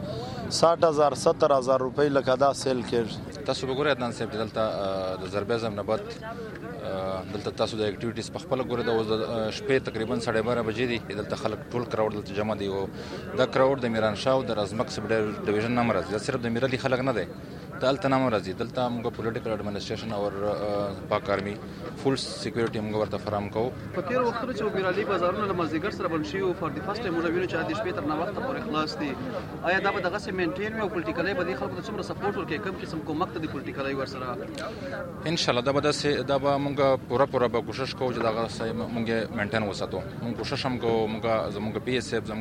S13: 60,000-70,000 روپۍ لکه دا سیل کېږي.
S15: تاسو وګورئ عدنان صاحب دلته د ضرب عضب نه بعد دلته تاسو د اکټیویټیز په خپل ګوره د شپې تقریبا 12:30 بجې دي. دلته خلک ټول کراوډ دلته جمع دي او دا کراوډ د میران شاه او د رزمک سب ډیویژن نه مرز یا صرف د میرالي خلک نه دي دلته نه مرز. دلته موږ پولیټیکل اډمنسټریشن او پاک آرمي فول سکیورټي موږ ورته فراهم کوو.
S14: په تیر وختونو چې میرالي بازارونه له مازیګر سره بند شي او فار دی فرست ټایم موږ وینو چې د شپې تر نه وخت پورې خلاص دي. آیا دا به دغه سیمنټین او پولیټیکلي به د خلکو ته څومره سپورټ ورکړي؟ کوم قسم کومک ته د پولیټیکلي ورسره
S15: ان شاء الله دا به موږ پورا به کوشش کوو چې دغه موږ مینټین وساتو. موږ کوشش هم کوو زموږ پی ایس ایف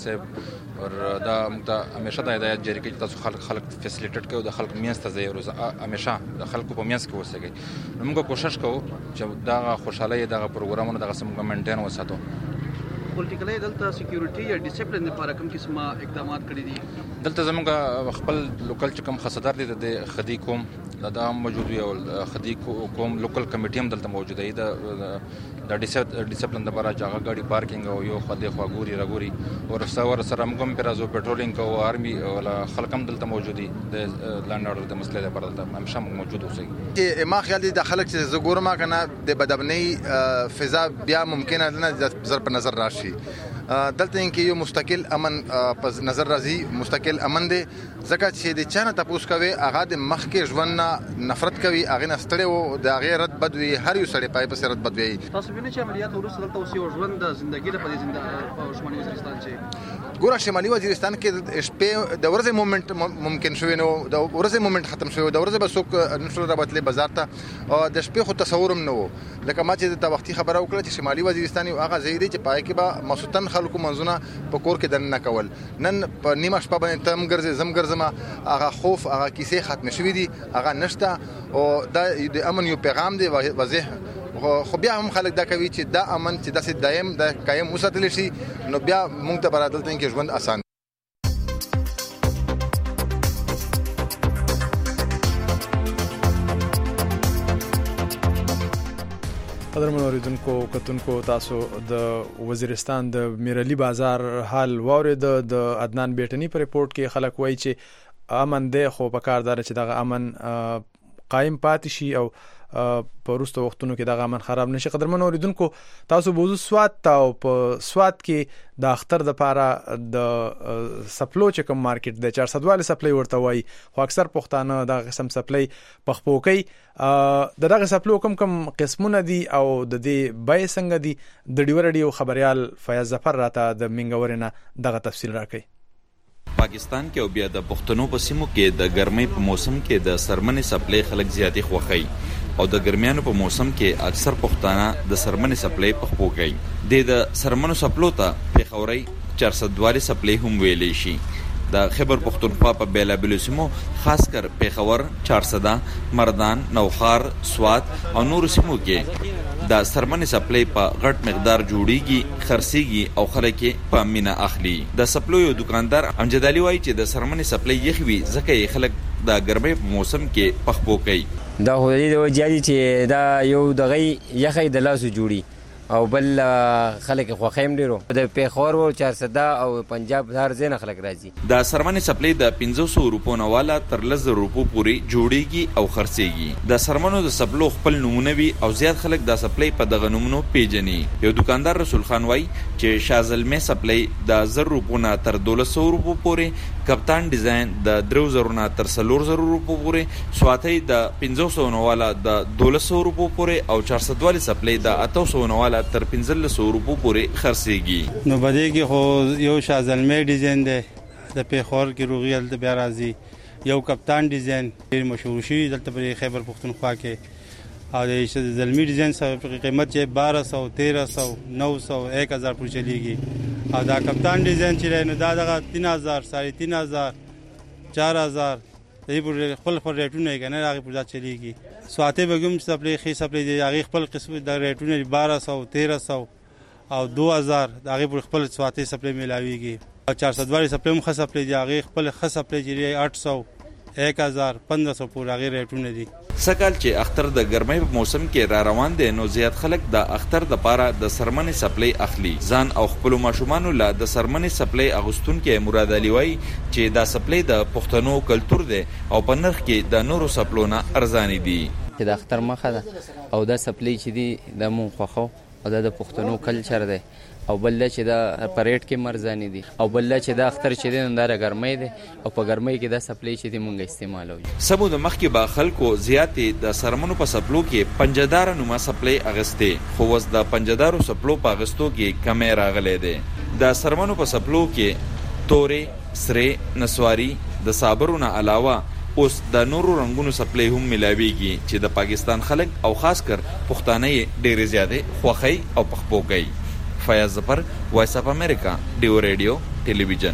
S15: او دا موږ ته همیشه د هدایت جاری کوي تاسو خلک فیسیلیټیټ کوو د خلک میانس ته ځای همیشه د خلکو په میانس کې اوسئ. موږ کوشش کوو چې دغه خوشحالي دغه پروګرامونه دغه موږ مینټین وساتو.
S14: پولیټیکلي دلته سکیورټي یا ډیسپلین لپاره کوم قسمه اقدامات کړي دي؟
S15: دلته زموږ خپل لوکل چې کوم خصدار دي د خدي کوم دا موجود وي او خدي کوم لوکل کمیټي هم دلته موجود دی. د ډیسپلین لپاره جګه غاډي پارکینګ او یو خدي خواګوري راګوري او سره موږ هم پیرازو پټرولینګ او آرمي ولا خلک هم دلته موجود دي د لانډ اورډر د مسلې لپاره دلته همیشه موجود اوسي.
S16: ما خیال دي د خلک چې زګورم کنه د بدبنۍ فضا بیا ممکنه نه ضرب نظر راشي. دلته کې یو مستقل امن په نظر راځي. مستقل امن دی ځکه چې د چانه تاسو کوي هغه د مخکې ژوند نفرت کوي، هغه نستړي او د هغه رد بدوي، هر یو سړی پای په سر رد بدوي.
S14: تاسو وینئ چې عملیات ورسره دلته اوسې ژوند د ژوندۍ لپاره په شمالي وزیرستان چې
S16: ګوره شمالي وزیرستان کې شپې د ورځې مومنت ممکن شوی نو د ورځې مومنت ختم شوی د ورځې به څوک نشو رابطلې بازار ته او د شپې خو تصورم نه وو. لکه ما چې د وختي خبره وکړه چې شمالي وزیرستان یو هغه ځای دی چې پای کې به مسوتن خلکو منځونه په کور کې دننه کول. نن په نیمه شپه باندې تم ګرځي زم ګرځم هغه خوف هغه کیسې ختم شوې دي هغه نشته او دا د امن یو پیغام دی واضح خو بیا هم خلک دا کوي چې دا امن چې داسې دایم د قایم وساتل شي نو بیا موږ ته برادلته کې ژوند آسان
S3: قدرمن اوریدونکو کتونکو تاسو د وزیرستان د میرعلی بازار حال واورید د عدنان بیٹنی پر ریپورت کې خلک وایي چې امن دی خو په کار دار چې دغه امن قائم پاتې شي او په وروسته وختونو کې دغه امن خراب نشي. قدرمن اوریدونکو تاسو بوزو سوات ته او په سوات کې د اختر د پاره د سپلو چې کوم مارکیټ د 400 والی سپلای ورته وایي خو اکثر پښتانه د قسم سپلای پخپو کوي. د دغه سپلو کوم قسمونه دي او د دې بای څنګه دي د ډیورډیو خبريال فیاض ظفر راته د منګورنه دغه تفصیل راکړي.
S17: پاکستان کې او بیا د پښتنو په سیمو کې د ګرمۍ په موسم کې د سرمنې سپلای خلک زیاتې خوښي او د ګرمیانو په موسم کې اکثر پښتانه د سرمنې سپلای پخپو کوي. د سرمنو سپلو ته پیښوري 400 والی سپلای هم ویلې شي. د خیبر پختونخوا په بیلابیلو سیمو خاص کر پیښور 400 مردان نوخار سوات او نور سیمو کې د سرمنې سپلای په غټ مقدار جوړیږي خرسيږي او خلک په مینا اخلي. د سپلو یو دکاندار امجد علي وایي چې د سرمنې سپلای یخوي ځکه خلک د ګرمۍ په موسم کې پخپو کوي.
S18: دا هو د وجادي چې دا یو دغه یخي د لاسو جوړي او بل خلک خوخیم ډیرو د پیښور او 400 او پنجاب هر ځای نه خلک راځي.
S17: د سرمنې سپلای د 500 روپو نه والا تر 1000 روپو پورې جوړیږي او خرڅيږي. د سرمنو د سپلو خپل نمونه وي او زیات خلک د سپلای په دغه نمونو پیژني. یو دکاندار رسول خان وای چې شازلمه سپلای د 1000 روپو نه تر 1200 روپو پورې کپتان ډیزاین د 3000 نه تر 4000 روپو پورې سواتي د 500 نه والا د 1200 روپو پورې او 400 والی سپلای د 800 نه والا تر 1500 روپو پورې خرڅيږي.
S19: نو بده کې خو یو شازلمه ډیزاین دی د پیښور کې روغیل د بیا راځي یو کپتان ډیزاین ډیر مشهور شي دلته په خیبر پختونخوا کې او د شازلمه ډیزاین سره قیمت چې 1200 1300 900 1000 پورې چلیږي او دا کپتان ډیزاین چې نو دا دغه 3000 3500 4000 دې په خپل ریټونه کې نه راغی په ځات چلیږي. سواته بګم سپلای خې سپلای دی هغه خپل قسم د ریټونه 1200 1300 او 2000 هغه په خپل سواته سپلای ملاويږي او 400 والی سپلای مخ سپلای دی هغه خپل خاص سپلای دی 800 1000 1500 پورې هغه ریټونه دي.
S17: سکهال چې اختر د ګرمۍ په موسم کې را روان دي نو زیات خلک د اختر د پاره د سرمنې سپلای اخلي. ځان او خپل ماشومان له د سرمنې سپلای اغوستون کې مراد علي وای چې دا سپلای د پښتنو کلچر دی او په نرخ کې د نورو سپلونه ارزاني دي.
S18: چې د اختر مخه ده او دا سپلای چې دی د مون خوخو او د پښتنو کلچر دی او بل چې دا پریډ کې مرزاني دي او بل چې دا اختر چې دی نن دا ګرمۍ دی او په ګرمۍ کې دا سپلای چې دی مونږ استعمالوو.
S17: سمو د مخ کې با خلکو زیاتې د سرمنو په سپلو کې پنجدار نوما سپلای اغسته خو وس د پنجدارو سپلو په اغستو کې کمې راغلې ده. د سرمنو په سپلو کې تورې سره نسواري د صابرونو علاوه اوس د نورو رنگونو سپلای هم ملاويږي چې د پاکستان خلک او خاص کر پښتانه ډېر زیاده خوخي او پخپو کوي. فیاض ظفر وایس اف امریکا ډیو ریډیو ټلویزیون.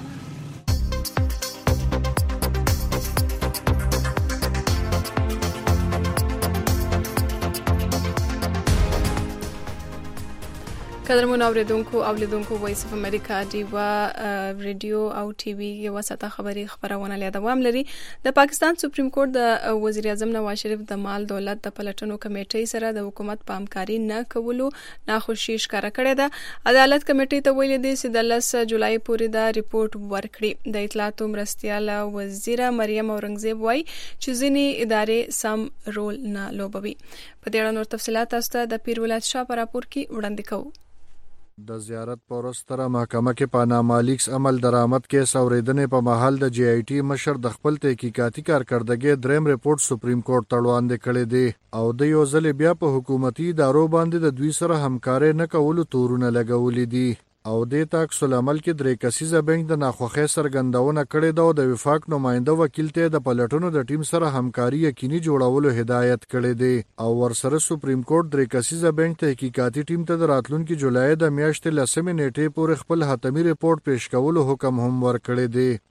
S2: قدرمن اوریدونکو او لیدونکو وایس اف امریکا دیوا ریډیو او ټي وي یو وساته خبرونه له دوام لري. د پاکستان سپریم کورټ د وزیر اعظم نواز شریف د مال دولت د پلټنو کمیټې سره د حکومت په همکاري نه کولو ناخوشي ښکاره کړې ده. عدالت کمیټې ته ویل دي چې د 10 جولای پورې دا ریپورت ورکړي. د اطلاعاتو مرستیاله وزیر مریم اورنګزیب وایي چې ځینې ادارې سم رول نه لوبوي. په دې اړه نور تفصيلات تاسو ته د پیر ولایت شاه په راپور کې وړاندې کوو.
S20: د زیارت پورستره محکمه کې پاناما لیکس عمل درآمد کیس اوریدنې په محل د جی آی ټي مشر د خپل تحقیقاتي کارکردګۍ دریم ریپورت سپریم کورټ ته وړاندې کړی دی او د یو ځل بیا په حکومتي ادارو باندې د دوی سره همکاري نه کولو تورونه لګولې دي او د تاکس العمل کې درې کسیزه بنک د ناخوښۍ څرګندونه کړې ده او د وفاق نماینده وکیل ته د پلټنو د ټیم سره همکاري یقیني جوړولو هدایت کړی دی او ورسره سپریم کورټ درې کسیزه بنک تحقیقاتي ټیم ته د راتلونکي جولای د میاشتې 10 نیټې پورې خپل حتمی ریپورت پیش کولو حکم هم ورکړی دی.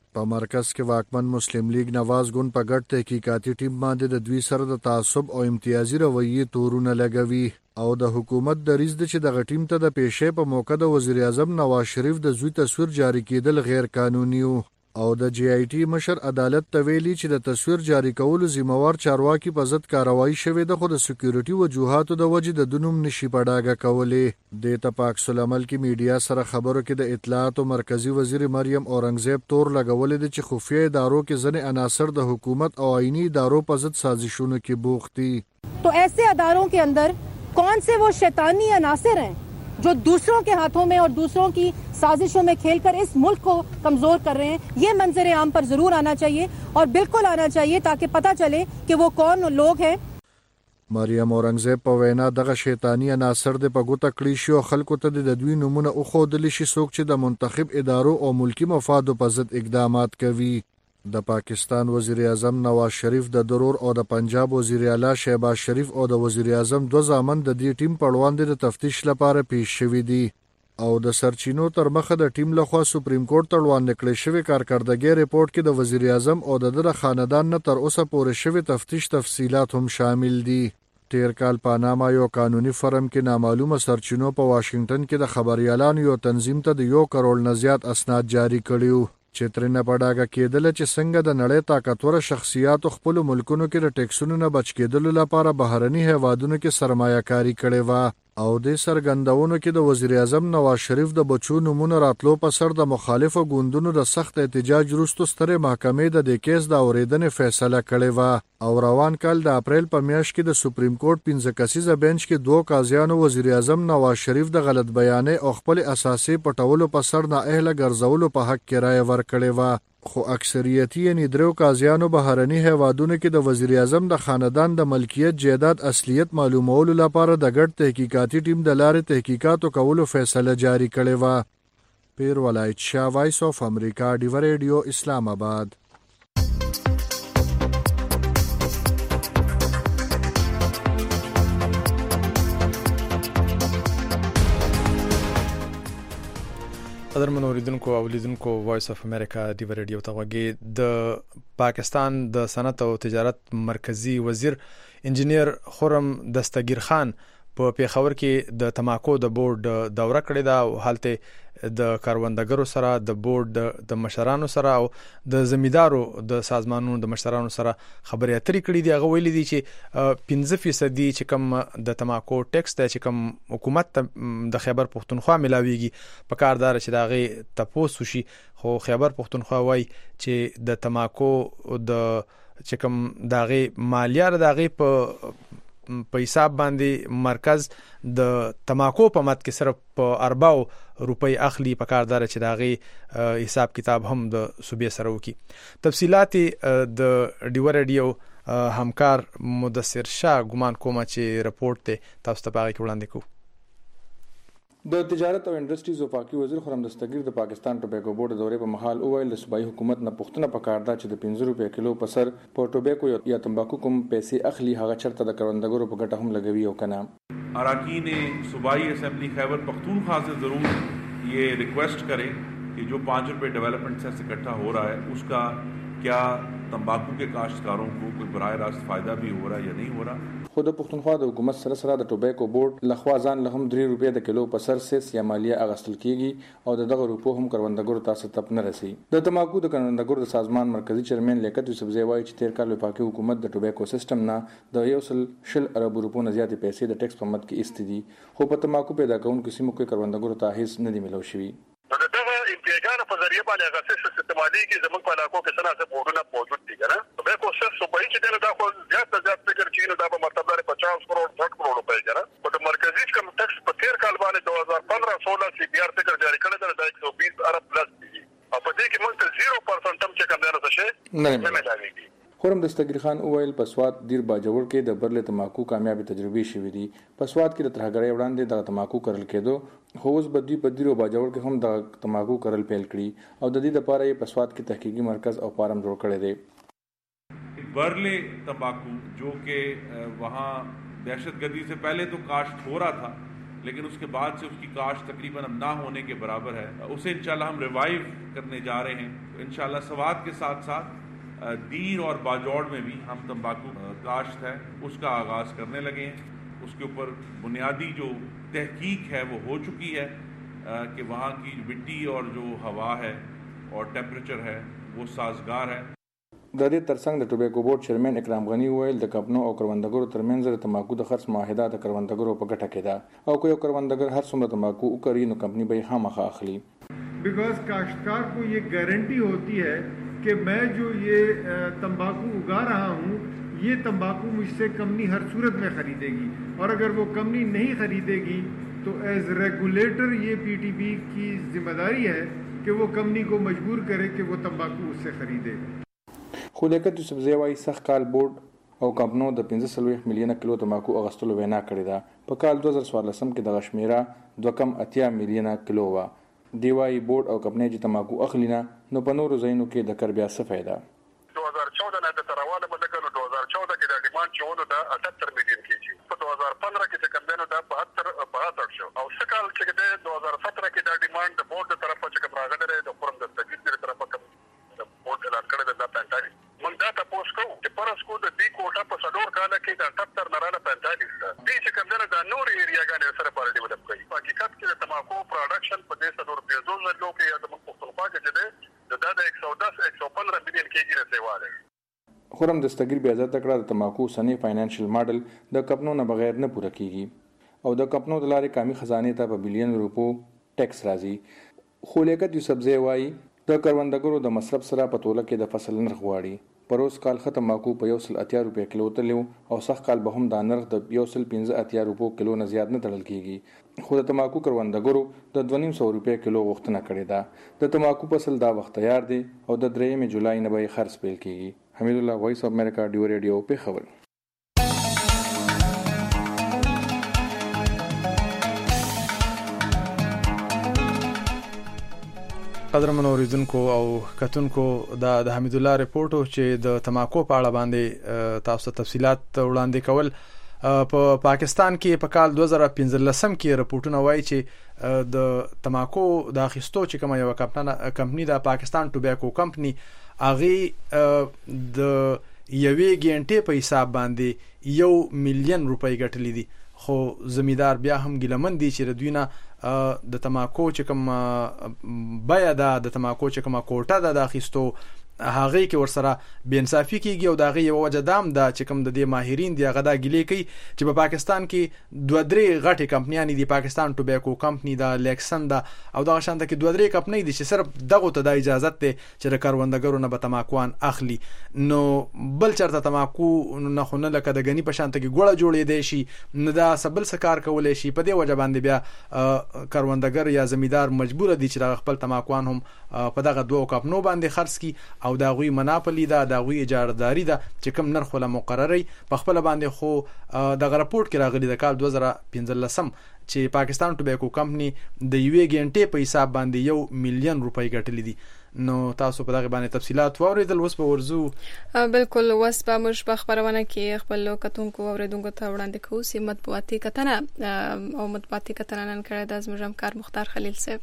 S20: په مرکز کې واکمن مسلم لیگ نواز ګوند په ګډ تحقیقاتي ټیم باندې د دوی سره د تعصب او امتیازي رویې تورونه لګوي او د حکومت دریځ د چې د ټیم ته د پیښې په موقع د وزیر اعظم نواز شریف د زوی تصویر جاری کېدل غیر قانوني او د جی آی ټي مشر عدالت ته ویلي چې د تصویر جاری کولو ذمہوار چارواکي په ضد کاروایی شوې ده خو د سکیورټي وجوهاتو د وجې د دنوم نشي پډاګه کولې د تپاک سلامل کې میډیا سره خبرو کې د اطلاعات او مرکزی وزیر مریم اورنګزیب تور لګولې د چې خفیه ادارو کې ځنې عناصر د حکومت او آئینی ادارو په ضد سازشونو کې بوختي
S21: تو ایسے اداروں کے اندر کون سے وہ شیطانی عناصر ہیں जो दूसरों के हाथों में और दूसरों की साजिशों में खेलकर इस मुल्क को कमजोर कर रहे हैं। ये मंजर आम पर जरूर आना चाहिए और बिल्कुल आना चाहिए ताकि पता चले कि वो कौन लोग हैं।
S20: مریم اورنګزیب په وینا دغه شیطانی عناصر د پګوته کړی شو خلکو ته د دوی نمونه او خودلی شي څوک چې د منتخب ادارو او ملکی مفادو په ضد اقدامات کوي. د پاکستان وزیر اعظم نواز شریف د درور او د پنجاب وزیر اعلی شهباز شریف او د وزیر اعظم دو ځامن د دې ټیم په وړاندې د تفتیش لپاره پیش شوی دي او د سرچینو تر مخه د ټیم لخوا سپریم کورټ ته وړاندې کړی شوی کارکردګي ریپورت کې د وزیر اعظم او د خاندان نه تر اوسه پورې شوی تفتیش تفصيلات هم شامل دي. تیر کال پاناما یو قانوني فرم کې نامعلومه سرچینو په واشنگټن کې د خبريالانو یو تنظیم ته د 1 کروڑ نه زیات اسناد جاری کړیو چې ترنه پډاګه کېدل چې څنګه د نړۍ طاقتور شخصیت خپل ملکونو کې د ټیکسونو نه بچ کېدل لپاره بهرني هیوادونو کې سرمایه کاری کړې و او د سرګندونو کې د وزیر اعظم نواز شریف د بچو نمونه راتلو په سر د مخالفو ګوندونو د سخت احتجاج وروسته ستره محکمې د کیس د اوریدنې فیصله کړې و او روان کال د اپریل په میاشت کې د سپریم کورټ 15 کسیزه بنچ کې 2 قاضیانو وزیر اعظم نواز شریف د غلط بیانې او خپل اساسي پټولو په سر نه اهله ګرځولو په حق کې رائے ورکړې و خو اکثریتی یعنی درو قاضیانو بهرني هیوادونو کې د وزیر اعظم د خاندان د ملکیت جیداد اصلیت معلومولو لپاره د ګډ تحقیقاتي ټیم د لارې تحقیقاتو کولو فیصله جاری کړې و. پیر ولایت شاه وایس اف امریکا ډیو ریډیو اسلام آباد.
S3: قدرمن اوریدونکو او لیدونکو وایس اف امریکا ډیو ریډیو ته غوږی د پاکستان د صنعت او تجارت مرکزی وزیر انجینیر خرم دستگیر خان په پیښور کې د تماکو د بورډ دوره کړې ده او حالت د کاروندګرو سره د بورډ د مشرانو سره او د زمیدارو د سازمانونو د مشرانو سره خبرې اترې کړې دي. هغه ویلي دي چې 15% چې کوم د تماکو ټیکس ته چې کوم حکومت د خیبر پختونخوا ملاويږي په کاردار چې داغه تپوس شي خو خیبر پختونخوا وای چې د تماکو د چې کوم داغه مالیار داغه په حساب باندې مرکز د تماکو په مت کې صرف په 40 روپۍ اخلي په کاردار چې داغه حساب کتاب هم د صوبې سره وکي. تفصيلات د ډیو ریډیو همکار مدثر شاه ګمان کوم چې رپورت ته تاسو ته پاره کې وړاندې کوو.
S22: د تجارت او انډستریز وفاقي وزیر خرم دستگیر د پاکستان ټوبیکو بورډ دورې په محل اوایل د صوبایي حکومت نه پښتنه پکاردا چې د 15 روپیا کیلو په سر په ټوبیکو یا تمباکو کوم پیسې اخلي هغه چرته د کروندګرو په ګټه هم لګوي او کنه.
S23: اراکین صوبائی اسمبلی خیبر پختونخوا سے ضرور یہ ریکویسٹ کریں کہ جو 5 روپے ڈیولپمنٹ سے اکٹھا ہو رہا ہے اس کا کیا تمباکو کے کاشتکاروں کو کوئی براہ راست فائدہ بھی ہو رہا ہے یا نہیں ہو رہا.
S22: خود پښتونخوا د حکومت سره د ټوبیکو بورډ لخوا ځان له هم 3 روپیا د کیلو په سر سیس یا مالیه اغستل کیږي او دغه روپو هم کروندګرو تاسو ته نه رسي. د تماکو د کروندګرو د سازمان مرکزی چیرمن لیاقت یوسف زئی وایي چې تیر کال وفاقي حکومت د ټوبیکو سیستم نه د 1.0 ارب روپو نه زیاتې پیسې د ټیکس په مد کې ایستدي خو په تماکو پیدا کوونکو سیمو کې کروندګرو ته هیڅ نه دی ملو شوی.
S24: دغه امتیازات په ذریعہ باندې هغه سیستماتیک کې زموږ په علاقو کې څنګه بورډونه موجود دي کنه ټوبیکو سیستم صوبایي چې دا خو زیات فکر چینه دا په مطلب لري 50 کروڑ 60 کروڑ روپے کنه په مرکزی کم ټیکس په تیر کال باندې 2015-16 سی بي ار فکر جاری کړل دا 120 ارب پلس دي او په دې کې موږ ته 0% هم چې کم نه څه نه ملایږي.
S22: خرم دستگیر خان اوایل پسواد دیر باجوړ کې د برله تماکو کامیابی تجربه شوې دي. پسواد کې د ترهګرۍ وړاندې د تماکو کرل کېدو خو اوس بدوی په دیرو باجوړ کې هم د تماکو کرل پیل کړي او د دې لپاره یې پسواد کې تحقیقي مرکز او فارم جوړ کړی دی.
S23: برلے تمباکو جو کہ وہاں دہشت گردی سے پہلے تو کاشت ہو رہا تھا लेकिन उसके बाद से उसकी काश्त तकरीबन अब ना होने के बराबर है। उसे इंशाल्लाह हम रिवाइव करने जा रहे हैं। तो इंशाल्लाह सवात के साथ साथ दीर और बाजौड़ में भी हम तंबाकू काश्त है उसका आगाज़ करने लगे हैं। उसके ऊपर बुनियादी जो तहकीक है वो हो चुकी है कि वहाँ की मिट्टी और जो हवा है और टेम्परेचर है वो साजगार है।
S22: د دې ترڅنګ د ټوبیکو بورډ چیرمن اکرام غنی وویل د کمپنو او کروندګرو ترمنځ د تمباکو د خرڅ معاهده د کروندګرو په ګټه کې ده او که یو کروندګر هر څومره تمباکو وکړي نو کمپنی به یې خامخا اخلي.
S4: बिकॉज काश्तकार को ये गारंटी होती है कि मैं जो ये तंबाकू उगा रहा हूँ ये तंबाकू मुझसे कंपनी हर सूरत में खरीदेगी और अगर वो कंपनी नहीं खरीदेगी तो एज रेगुलेटर ये पीटीबी की जिम्मेदारी है कि वो कंपनी को मजबूर करे कि वो तंबाकू उससे खरीदे.
S22: خو لیکت یوسفزی وايي سخت کال بورډ او کمپنو د 15 میلیونه کیلو تمباکو اغستلو وینا کړې ده. په کال 2014 کې دغه شمیره 2.8 میلیونه کیلو وه. دی وايي بورډ او کمپنۍ چې تمباکو اخلي نه نو په نورو ځایونو کې د کر بیا څه فایده.
S24: 2014 نه د تروانه ملګرو 2014 کې د ډیماند چونو د 78 میلیون کېږي. په 2015 کې چې کمپنیو د 72 شو او سکال چې د 2017 کې د ډیماند د بورډ طرفه چې کوم راغلی د فورم د تګیر د طرفه کوم بورډ اعلان کړی د 45 من دا تاسو کو چې پرسکو د دې کوټه په څلور کال کې د 78 نه 45 ده. دې چې کمنه د نور ایریاګانې سره په ډیولپ کوي. په حقیقت کې د تماکو پروډکشن په دې څلور پیزو زلو کې د مختلفه کې چې د 110 115 میلیون کېږي رسېواله.
S22: خورم دستګیر بیا ځات کړه د تماکو سنی فاینانشل ماډل د کمپنو نه بغیر نه پوره کیږي او د کمپنو د لارې کمی خزانه ته په بلین روپو ټیکس راځي. خو لیکت یوسفزی وايي د کروندګرو د مصرف سره په توله کې د فصل نرخ غواړي. پروس کال ختم ماکو په 180 روپے کیلو تلو او سخت کال به هم د نرخ د 115 روپو کیلو نه زیات نه تړل کیږي. خو د تماکو کروندګرو د 200 روپے کیلو غوښتنه کړې ده. د تماکو فصل دا وخت تیار دی او د 3 جولای نه به خرڅ پیل کیږي. حمید الله وایس اف امریکا ډیو ریډیو په خبر.
S3: قدرمن اوریدونکو او کتونکو د حمید الله ریپورت چې د تماکو په اړه باندې تاسو تفصيلات وړاندې کول. په پاکستان کې په کال 2015 کې رپورټونه وایي چې د تماکو د اخیستو چې کومه یو کمپنی د پاکستان ټوبیکو کمپنی اغه د یوې ګنټې په حساب باندې 1 میلیون روپۍ ګټلې دي. خو زمیدار بیا هم ګلمن دي چې دوی نه د تماکو چې کوم بیا د تماکو چې کوم کوټه د اخیستو هغه کې ورسره بینصافي کیږي او دغه یو وجه دام د چې کوم د دې ماهرین دی غدا ګلې کوي چې په پاکستان کې 2-3 غټي کمپنیانی دي. پاکستان ټوبیکو کمپنی دا لیکسن دا او دغه شانته کې 2-3 کمپنی دي چې صرف دغه ته د اجازه ته چې د کاروندګرو نه به تماکوان اخلي. نو بل چرته تماکو نه خو نه لکه د غنی په شانته کې ګوړه جوړې دی شي نه دا سبل سکار کولای شي. په دې وجه باندې بیا کاروندګر یا زمیدار مجبور دي چې خپل تماکوان هم په دغه دوه کمپنو باندې خرڅ کی او دا غوي مناپلی دا غوي اجارهداري دا چې کوم نرخ ولا مقرري په خپل باندې. خو د رپورت کې راغلي د کال 2015 چې پاکستان ټوبیکو کمپنی د یوې ګنټې په حساب باندې 1 میلیون روپۍ ګټلې دي. نو تاسو په دغه باندې تفصيلات واوریدل. اوس په ورزو
S2: بالکل اوس په موږ په خبرونه کې خپل کتونکو اوریدونکو ته وړاندې کوو چې مطبوعاتي کتنه او مطبوعاتي کتنه نن کړه د زموږ همکار مختار خلیل صاحب.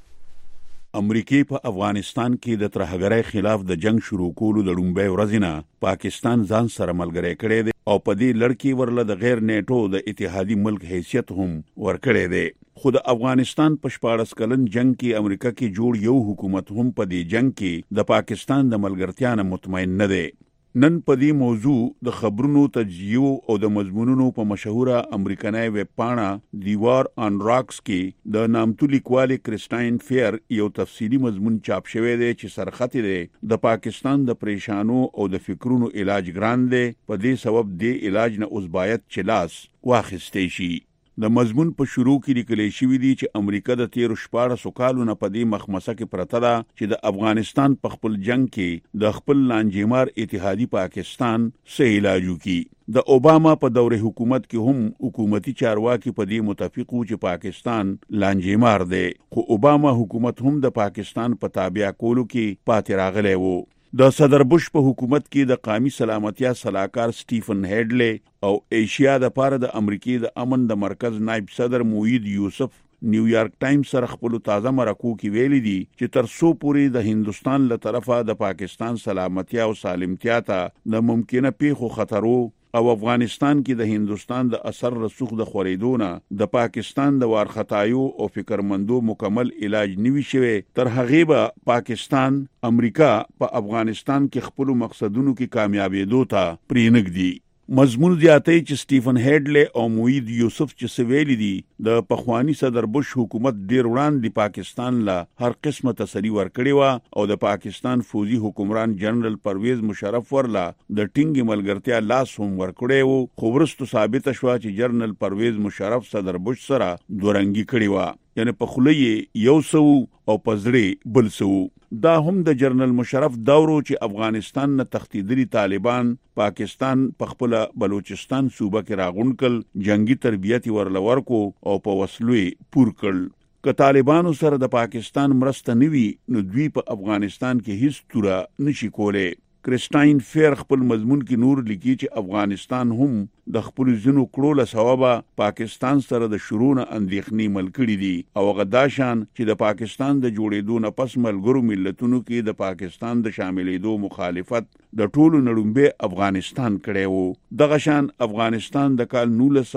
S10: امریکای په افغانستان کې د ترهګرۍ خلاف د جنگ شروع کولو د لومبۍ ورځې نه پاکستان ځان سره ملګری کړی دی او په دې لړ کې ورله د غیر نیټو د اتحادي ملک حیثیت هم ورکړی دی. خو د افغانستان په 14 کلن جنگ کې امریکا کې جوړ یو حکومت هم په دې جنگ کې د پاکستان د ملګرتیا نه مطمئن نه دی. نن په دې موضوع د خبرونو تجزیه او د مضمونونو په مشهوره امریکایي ویب پاڼه دی وار آن راکس کې د نامتو لیکوال کرسټاین فیر یو تفصیلی مضمون چاپ شوی دی چې سرخط دی د پاکستان د پریشانو او د فکرونو علاج ګران دی. په دې سبب د علاج نه اوس باید چلاس واخیستې شي. د مضمون په شروع کې لیکل شوی دی چې امریکا د 13 کالونو په دې مخمسه کې پرته ده چې د افغانستان په خپل جنگ کې د خپل لانجیمار اتحادی پاکستان سره علاج وکړي. د اوباما په دوره حکومت کې هم حکومتي چارواکي په دې متفقو چې پاکستان لانجیمار دی. خو اوباما حکومت هم د پاکستان په تابع کولو کې پاتې راغلی وو. د صدر بوش په حکومت کې د قومي سلامتیا صلاحکار سټیفن هیډلی او ایشیا د پاره د امریکای د امن د مرکز نائب صدر موحد یوسف نیویارک ټایمز سره خپل تازه مرکو کې ویلي دي چې تر څو پورې د هندستان له طرفه د پاکستان سلامتیا او سالمتیا ته د ممکنه پیښو خطرو او افغانستان کې د هندستان د اثر رسوخ د خوريدونه د پاکستان د وارختایو او فکرمندو مکمل علاج نیوي شوی تر هغه به پاکستان امریکا په افغانستان کې خپل مقصدونو کې کامیابېدو ته پرېنګدي. مضمون زیاتې چې سټیفن هیډلی او موحد یوسف چې سویلی دي د پخوانی صدر بوش حکومت ډیر وړاندې پاکستان له هر قسمه تسلی ورکړی و او د پاکستان فوجي حکمران جنرال پرویز مشرف ورلا د ټینګ ملګرتیا لاس هم ورکړی وو خو ورستو ثابت شو چې جنرال پرویز مشرف صدر بوش سره دورنګي کړی و یعنی په خولې یو سو او پزړې بل سو. دا هم د جنرال مشرف دورو چې افغانستان نه تختیدلي طالبان پاکستان په خپل بلوچستان صوبه کې راغونکل جنگي تربیت ورلور کو او په وسلوې پور کړل. که طالبانو سره د پاکستان مرسته نوي نو دوی په افغانستان کې هیڅ توره نشي کولای. کرسټاین فیر خپل مضمون کې نور لیکي چې افغانستان هم د خپل ځینو کړو له سببه پاکستان سره د شرونه اندېښنې مل کړي دي او غداشان چې د پاکستان د جوړېدو نه پس ملګرو ملتونو کې د پاکستان د شاملېدو مخالفت د ټولو نړومبه افغانستان کړي وو. دغه شان افغانستان د کال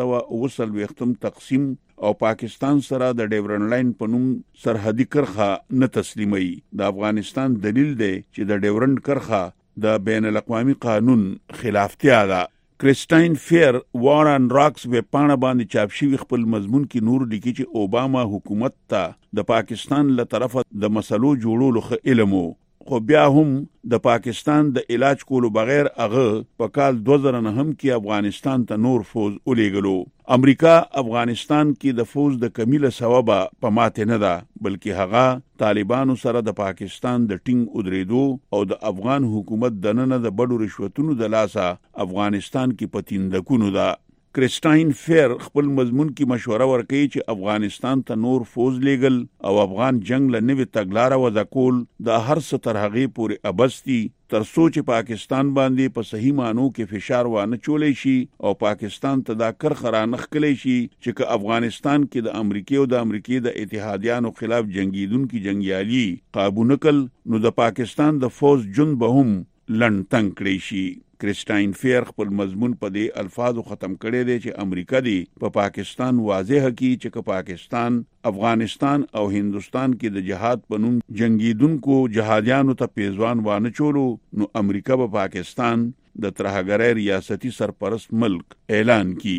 S10: 1929 تقسیم او پاکستان سره د ډیورن لاین په نوم سرحدي کرخه نه تسلیمي. د افغانستان دلیل دی چې د ډیورن کرخه د بین الاقوامي قانون خلافتیا ده. کرسټاین فیر وارن راکس په پاڼه باندې چاپ شوی خپل مضمون کې نور لیکي چې اوباما حکومت ته د پاکستان له طرفه د مسلو جوړولو علم وو خو بیا هم د پاکستان د علاج کولو بغیر هغه په کال 2009 کې افغانستان ته نور فوج ولېګلو. امریکا افغانستان کې د فوج د کمیله سبب په ماته نه ده بلکې هغه طالبانو سره د پاکستان د ټینګ ودرېدو او د افغان حکومت دننه د بډو رشوتونو د لاسه افغانستان کې پتیندکونو ده. کرسټاین فیر خپل مضمون کې مشوره ورکړي چې افغانستان ته نور فوج لیګل او افغان جنگ له نوې تګلارې وضع کول د هر څه تر هغې پورې ابستی تر څو چې پاکستان باندې په صحیح مانو کې فشار وانه چولی شي او پاکستان ته دا کرخه رانخ کلی شي چې که افغانستان کې د امریکای او د امریکای د اتحادیانو خلاف جنگیدونکو جنگیالي قابو نکل نو د پاکستان د فوج جون به هم لن تنگ کړی شي. کرسټاین فیر خپل مضمون په دې الفاظو ختم کړی دی چې امریکا دی په پاکستان واضح کی چې که پاکستان افغانستان او هندستان کې د جهاد په نوم جنگیدونکو جهادیانو ته پیزوان وانه چولو نو امریکا په پاکستان د ترهګرۍ ریاستي سرپرست ملک اعلان کی.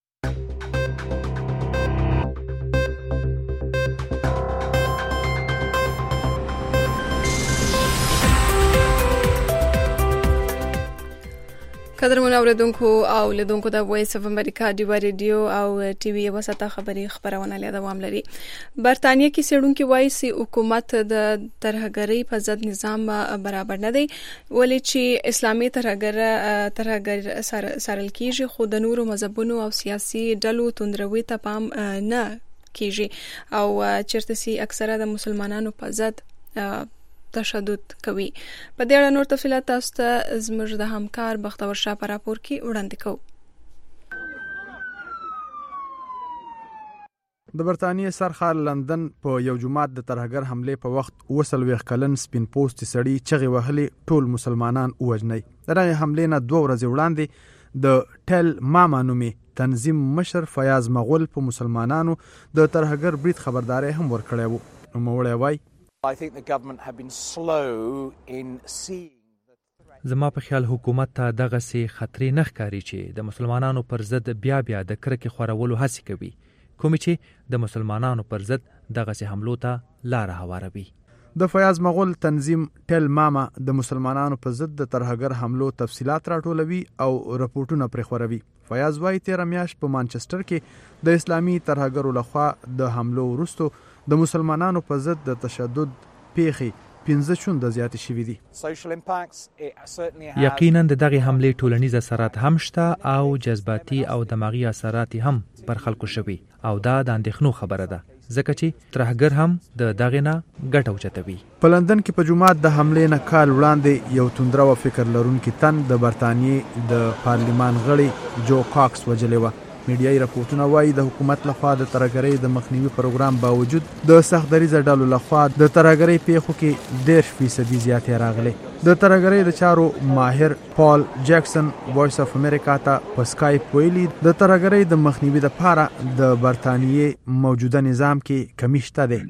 S2: قدرمن اوریدونکو او لیدونکو د وایس اف امریکا دی ریډیو او ټي وي وساته خبري خبرونه له دوام لري. برتانیې کې سړونکو وایي چې حکومت د ترهګرۍ په ضد نظام برابر نه دی ولې چې اسلامي ترهګر سارل کیږي خو د نورو مذهبونو او سیاسي ډلو توندروي ته پام نه کیږي او چیرته سي اکثره د مسلمانانو په ضد تشدد کوي. په دې اړه نور تفصیلات تاسو ته زموږ د همکار بختور شاه په راپور کې وړاندې کوو.
S3: د برتانیې سرخار لندن په یو جمعات د ترهګر حمله په وخت 29 کلن سپین پوسټ سړی چغې وهلې ټول مسلمانان وژني. دغه حمله نه 2 ورځې وړاندې د ټل ماما نومي تنظیم مشر فیاض مغول په مسلمانانو د ترهګر برید خبرداري هم ورکړی وو. نو موړی وای
S5: زما په خیال حکومت ته دغه سي خطرې نه ښکاري چې د مسلمانانو پر ضد بیا د کرکې خورولو هڅه کوي کوم چې د مسلمانانو پر ضد دغه سي حملو ته لار هواروي.
S3: د فیاض مغول تنظیم ټل ماما د مسلمانانو پر ضد د ترهګر حملو تفصيلات راټولوي او رپورټونه پرې خوروي. فیاض وايي 13 میاشت په مانچستر کې د اسلامي ترهګرو لخوا د حملو وروسته د مسلمانانو په ضد د تشدد پیښې 15 چنده زیات شوي دي.
S5: یقینا دغه حمله ټولنیز اثرات هم شته او جذباتي او دماغي اثرات هم پر خلکو شوي او دا د اندېښنو خبره ده ځکه چې ترهګر هم د دغه نه ګټه اوچتوي.
S3: په لندن کې په جمعات د حملې نه کال وړاندې یو توندره و فکر لرونکي تن د برتانیې د پارلیمان غړي جو کاکس وجلې و. میډیایي راپورټونه وایي د حکومت لخوا د ترهګرۍ د مخنیوي پروګرام باوجود د سختدریزه ډلو لخوا د ترهګرۍ پیښو کې 10% زیاتې راغلي. د ترهګرۍ د چارو ماهر پال جکسن وایس اف امریکا ته په سکایپ ویلي د ترهګرۍ د مخنیوي لپاره د برتانیې موجوده نظام کې کمی شته دی.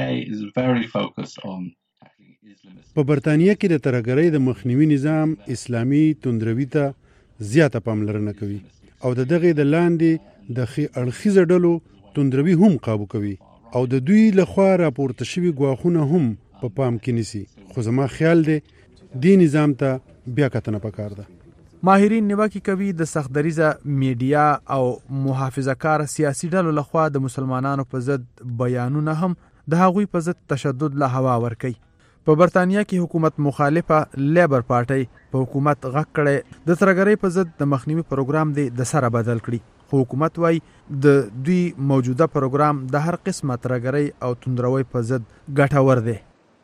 S6: په برتانیې کې د ترهګرۍ د مخنیوي نظام اسلامي توندروي ته زیاته پاملرنه کوي او د دغه د لاندې د خي اړخیزه ډلو توندروي هم قابو کوي او د دوی لخوا راپورته شوي ګواښونه هم په پام کې نیسي. خو زما خیال دی دې نظام ته بیا کتنه پکار ده.
S3: ماهرین نیوکه کوي د سختدریزه میډیا او محافظه کار سیاسي ډلو لخوا د مسلمانانو په ضد بیانونه هم د هغوی په ضد تشدد له هوا ورکوي. په برتانیا کې حکومت مخالفه لیبر پارټي په حکومت غږ کړي د ترهګرۍ په ضد د مخنیوي پروګرام د سره بدل کړي. خو حکومت وايي د دوی موجوده پروګرام د هر قسمه ترهګرۍ او توندروي په ضد ګټور دی.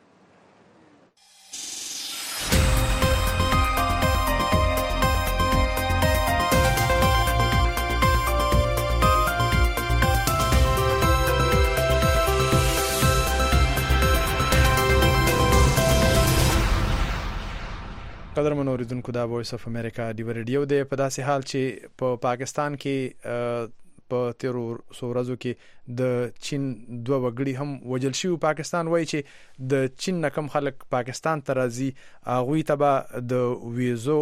S3: قدرمن اوریدونکو دا وایس اف امریکا دی ریډیو دی. په داسې حال چې په پاکستان کې په 13 ورځو کې د چین 2 وګړي هم وژل شوي. پاکستان وایي چې د چین نه کم خلک پاکستان ته راځي هغوی ته به د ویزو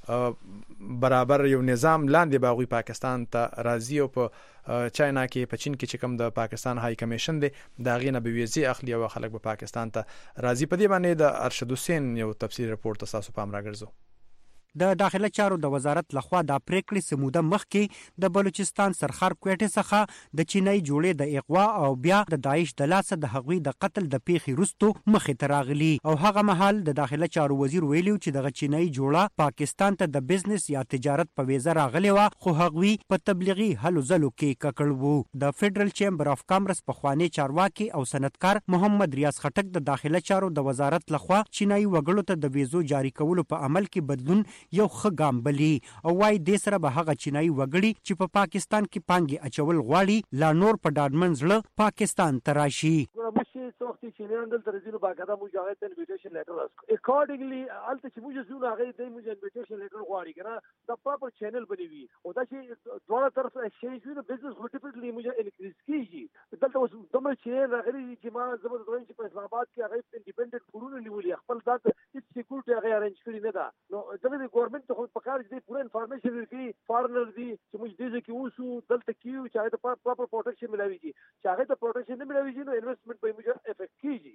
S3: برابر یو نظام لاندې به هغوی پاکستان ته راځي او په چاینا کې په چین کې چې کوم د پاکستان های کمیشن دی د هغې نه به ویزې اخلي او خلک به پاکستان ته راځي. په دې باندې د ارشد حسین یو تفصیلي رپورټ تاسو پام راګرځو.
S7: د داخله چارو د وزارت لخوا د پریکړې سموده مخکې د بلوچستان سرخر کوټې څخه د چینای جوړې د اغوا او بیا د داعش د لاسه د هغوی د قتل د پیښې وروستو مخې ته راغلي او هغه مهال د داخله چارو وزیر ویلو چې دغه چینای جوړه پاکستان ته د بزنس یا تجارت په ویزه راغلی و خو هغوی په تبلیغي هلو ځلو کې ککړ وو. د فدرل چیمبر اف کامرس پخوانی چارواکي او صنعتکار محمد ریاض خټک د داخله چارو د وزارت لخوا چینای وګړو ته د ویزو جاری کولو په عمل کې بدلون یو ښه ګام بلي او وايي دې سره به هغه چینایي وګړي چې په پاکستان کې پانګې اچول غواړي لا نور په ډاډمن زړه پاکستان ته راشي.
S8: وختي چینیان دلته راځي نو باقاعده موږ هغه ته انویټیشن لیټر ورکړو. اکارډینګلی الته چې موږ زونه هغه د موږ انویټیشن لیټر غواړي کنه دا پراپر چینل بنوي او دا چې دواړه طرف ایکسچینج وي نو بزنس ډیفینټلی موږ انکریز کیږي. دلته اوس دومره چینل راغلي چې ما زبر دوی چې په اسلام آباد کې هغه انډیپندنت کورونه نیولي خپل ذات هیڅ سکیورټي هغه ارنج کړی نه ده. نو دغه ګورنمنت ته په کار دي پوره انفارمیشن ورکړي فارنر دي چې موږ دې کې اوسو دلته کیو چې هغه ته پراپر پروټیکشن ملويږي چې هغه ته پروټیکشن نه ملويږي نو انویسټمنت به موږ افیکټ کیږي.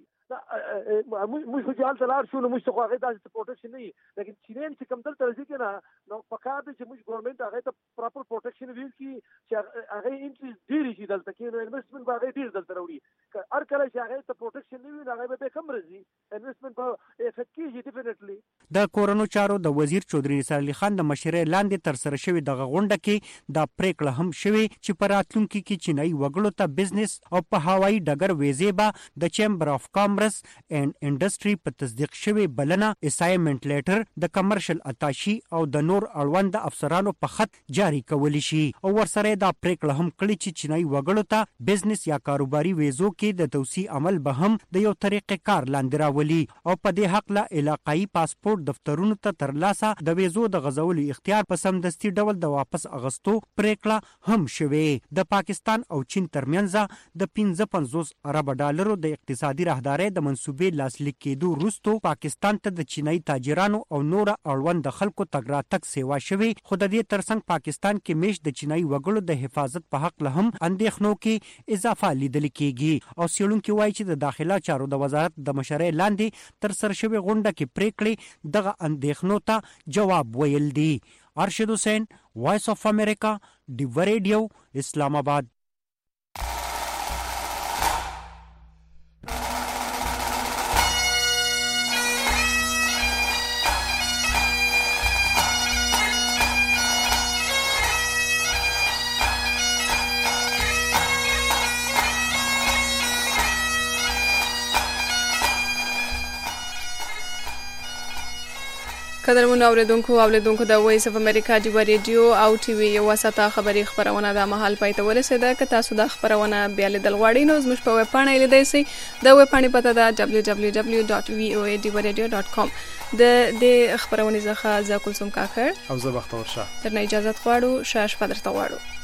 S8: موږ خو جال تلار شو نو موږ خو هغه داسې پروټیکشن نه وي لیکن چینیان چې کم دلته راځي کنه نو په کار دي چې موږ ګورنمنت هغه ته پراپر پروټیکشن ورکړي چې هغه انټریس ډیر شي دلته کې نو انویسټمنت به هغه ډیر دلته راوړي. هر کله چې هغه ته پروټیکشن نه وي هغه به کم راځي انویسټمنت به افیکټ کیږي ډیفینټلی.
S7: د کورونو چارو د وزیر چودري نثار علي خان د مشرۍ لاندې تر سره شوی دغه غونډه کې دا پریکړه هم شوی چې په راتلونکي کې چینایي وګړو ته بزنس او په هوایي ډګر ویزې به د چیمبر اف کامرس اینڈ انډستری په تصدیق شوی بلنه اسایمنت لیټر د کمرشل اتاشي او د نور اړوند افسرانو په خط جاری کولی شي او ورسره دا پریکړه هم کړې چې چینایي وګړو ته بزنس یا کاروباري ویزو کې د توسيع عمل به هم د یو طریقې کار لاندې راولي او په دې حق له علاقايي پاسپورت دفترونو ته ترلاسه د ویزو د غزولو اختیار په سمدستي ډول د واپس اغستو پریکړه هم شوې. د پاکستان او چین ترمنځ د 55 ارب ډالرو د اقتصادي راهدارۍ د منسوبې لاسلیک کېدو وروسته پاکستان ته د چینایي تاجرانو او نور اړوند خلکو تګ راتګ سیوا شوی خو د دې ترڅنګ پاکستان کې میش د چینایي وګړو د حفاظت په حق له هم اندېښنو کې اضافه لیدل کېږي او څېړونکي وایي چې د داخله چارو د وزارت د مشرۍ لاندې تر سره شوې غونډه کې پریکړې دغه اندېښنو ته جواب ویل دي. ارشد حسین وایس اف امریکا ډیو ریډیو اسلام آباد.
S2: قدرمن اوریدونکو د وایس اف امریکا دی ریډیو او ټي وي یو وساته خبری خبرونه د محل پاتې ورسېده که تاسو د خبرونه بیا لیدل غواړئ نو زموږ په ویب پاڼه لیدئ شئ د ویب پاڼې پته ده www.voadivaradio.com د خبرونه څخه ځکه کوم کاکر
S3: او زه بختور شه
S2: تر نه اجازه غواړو شاش پدرته غواړو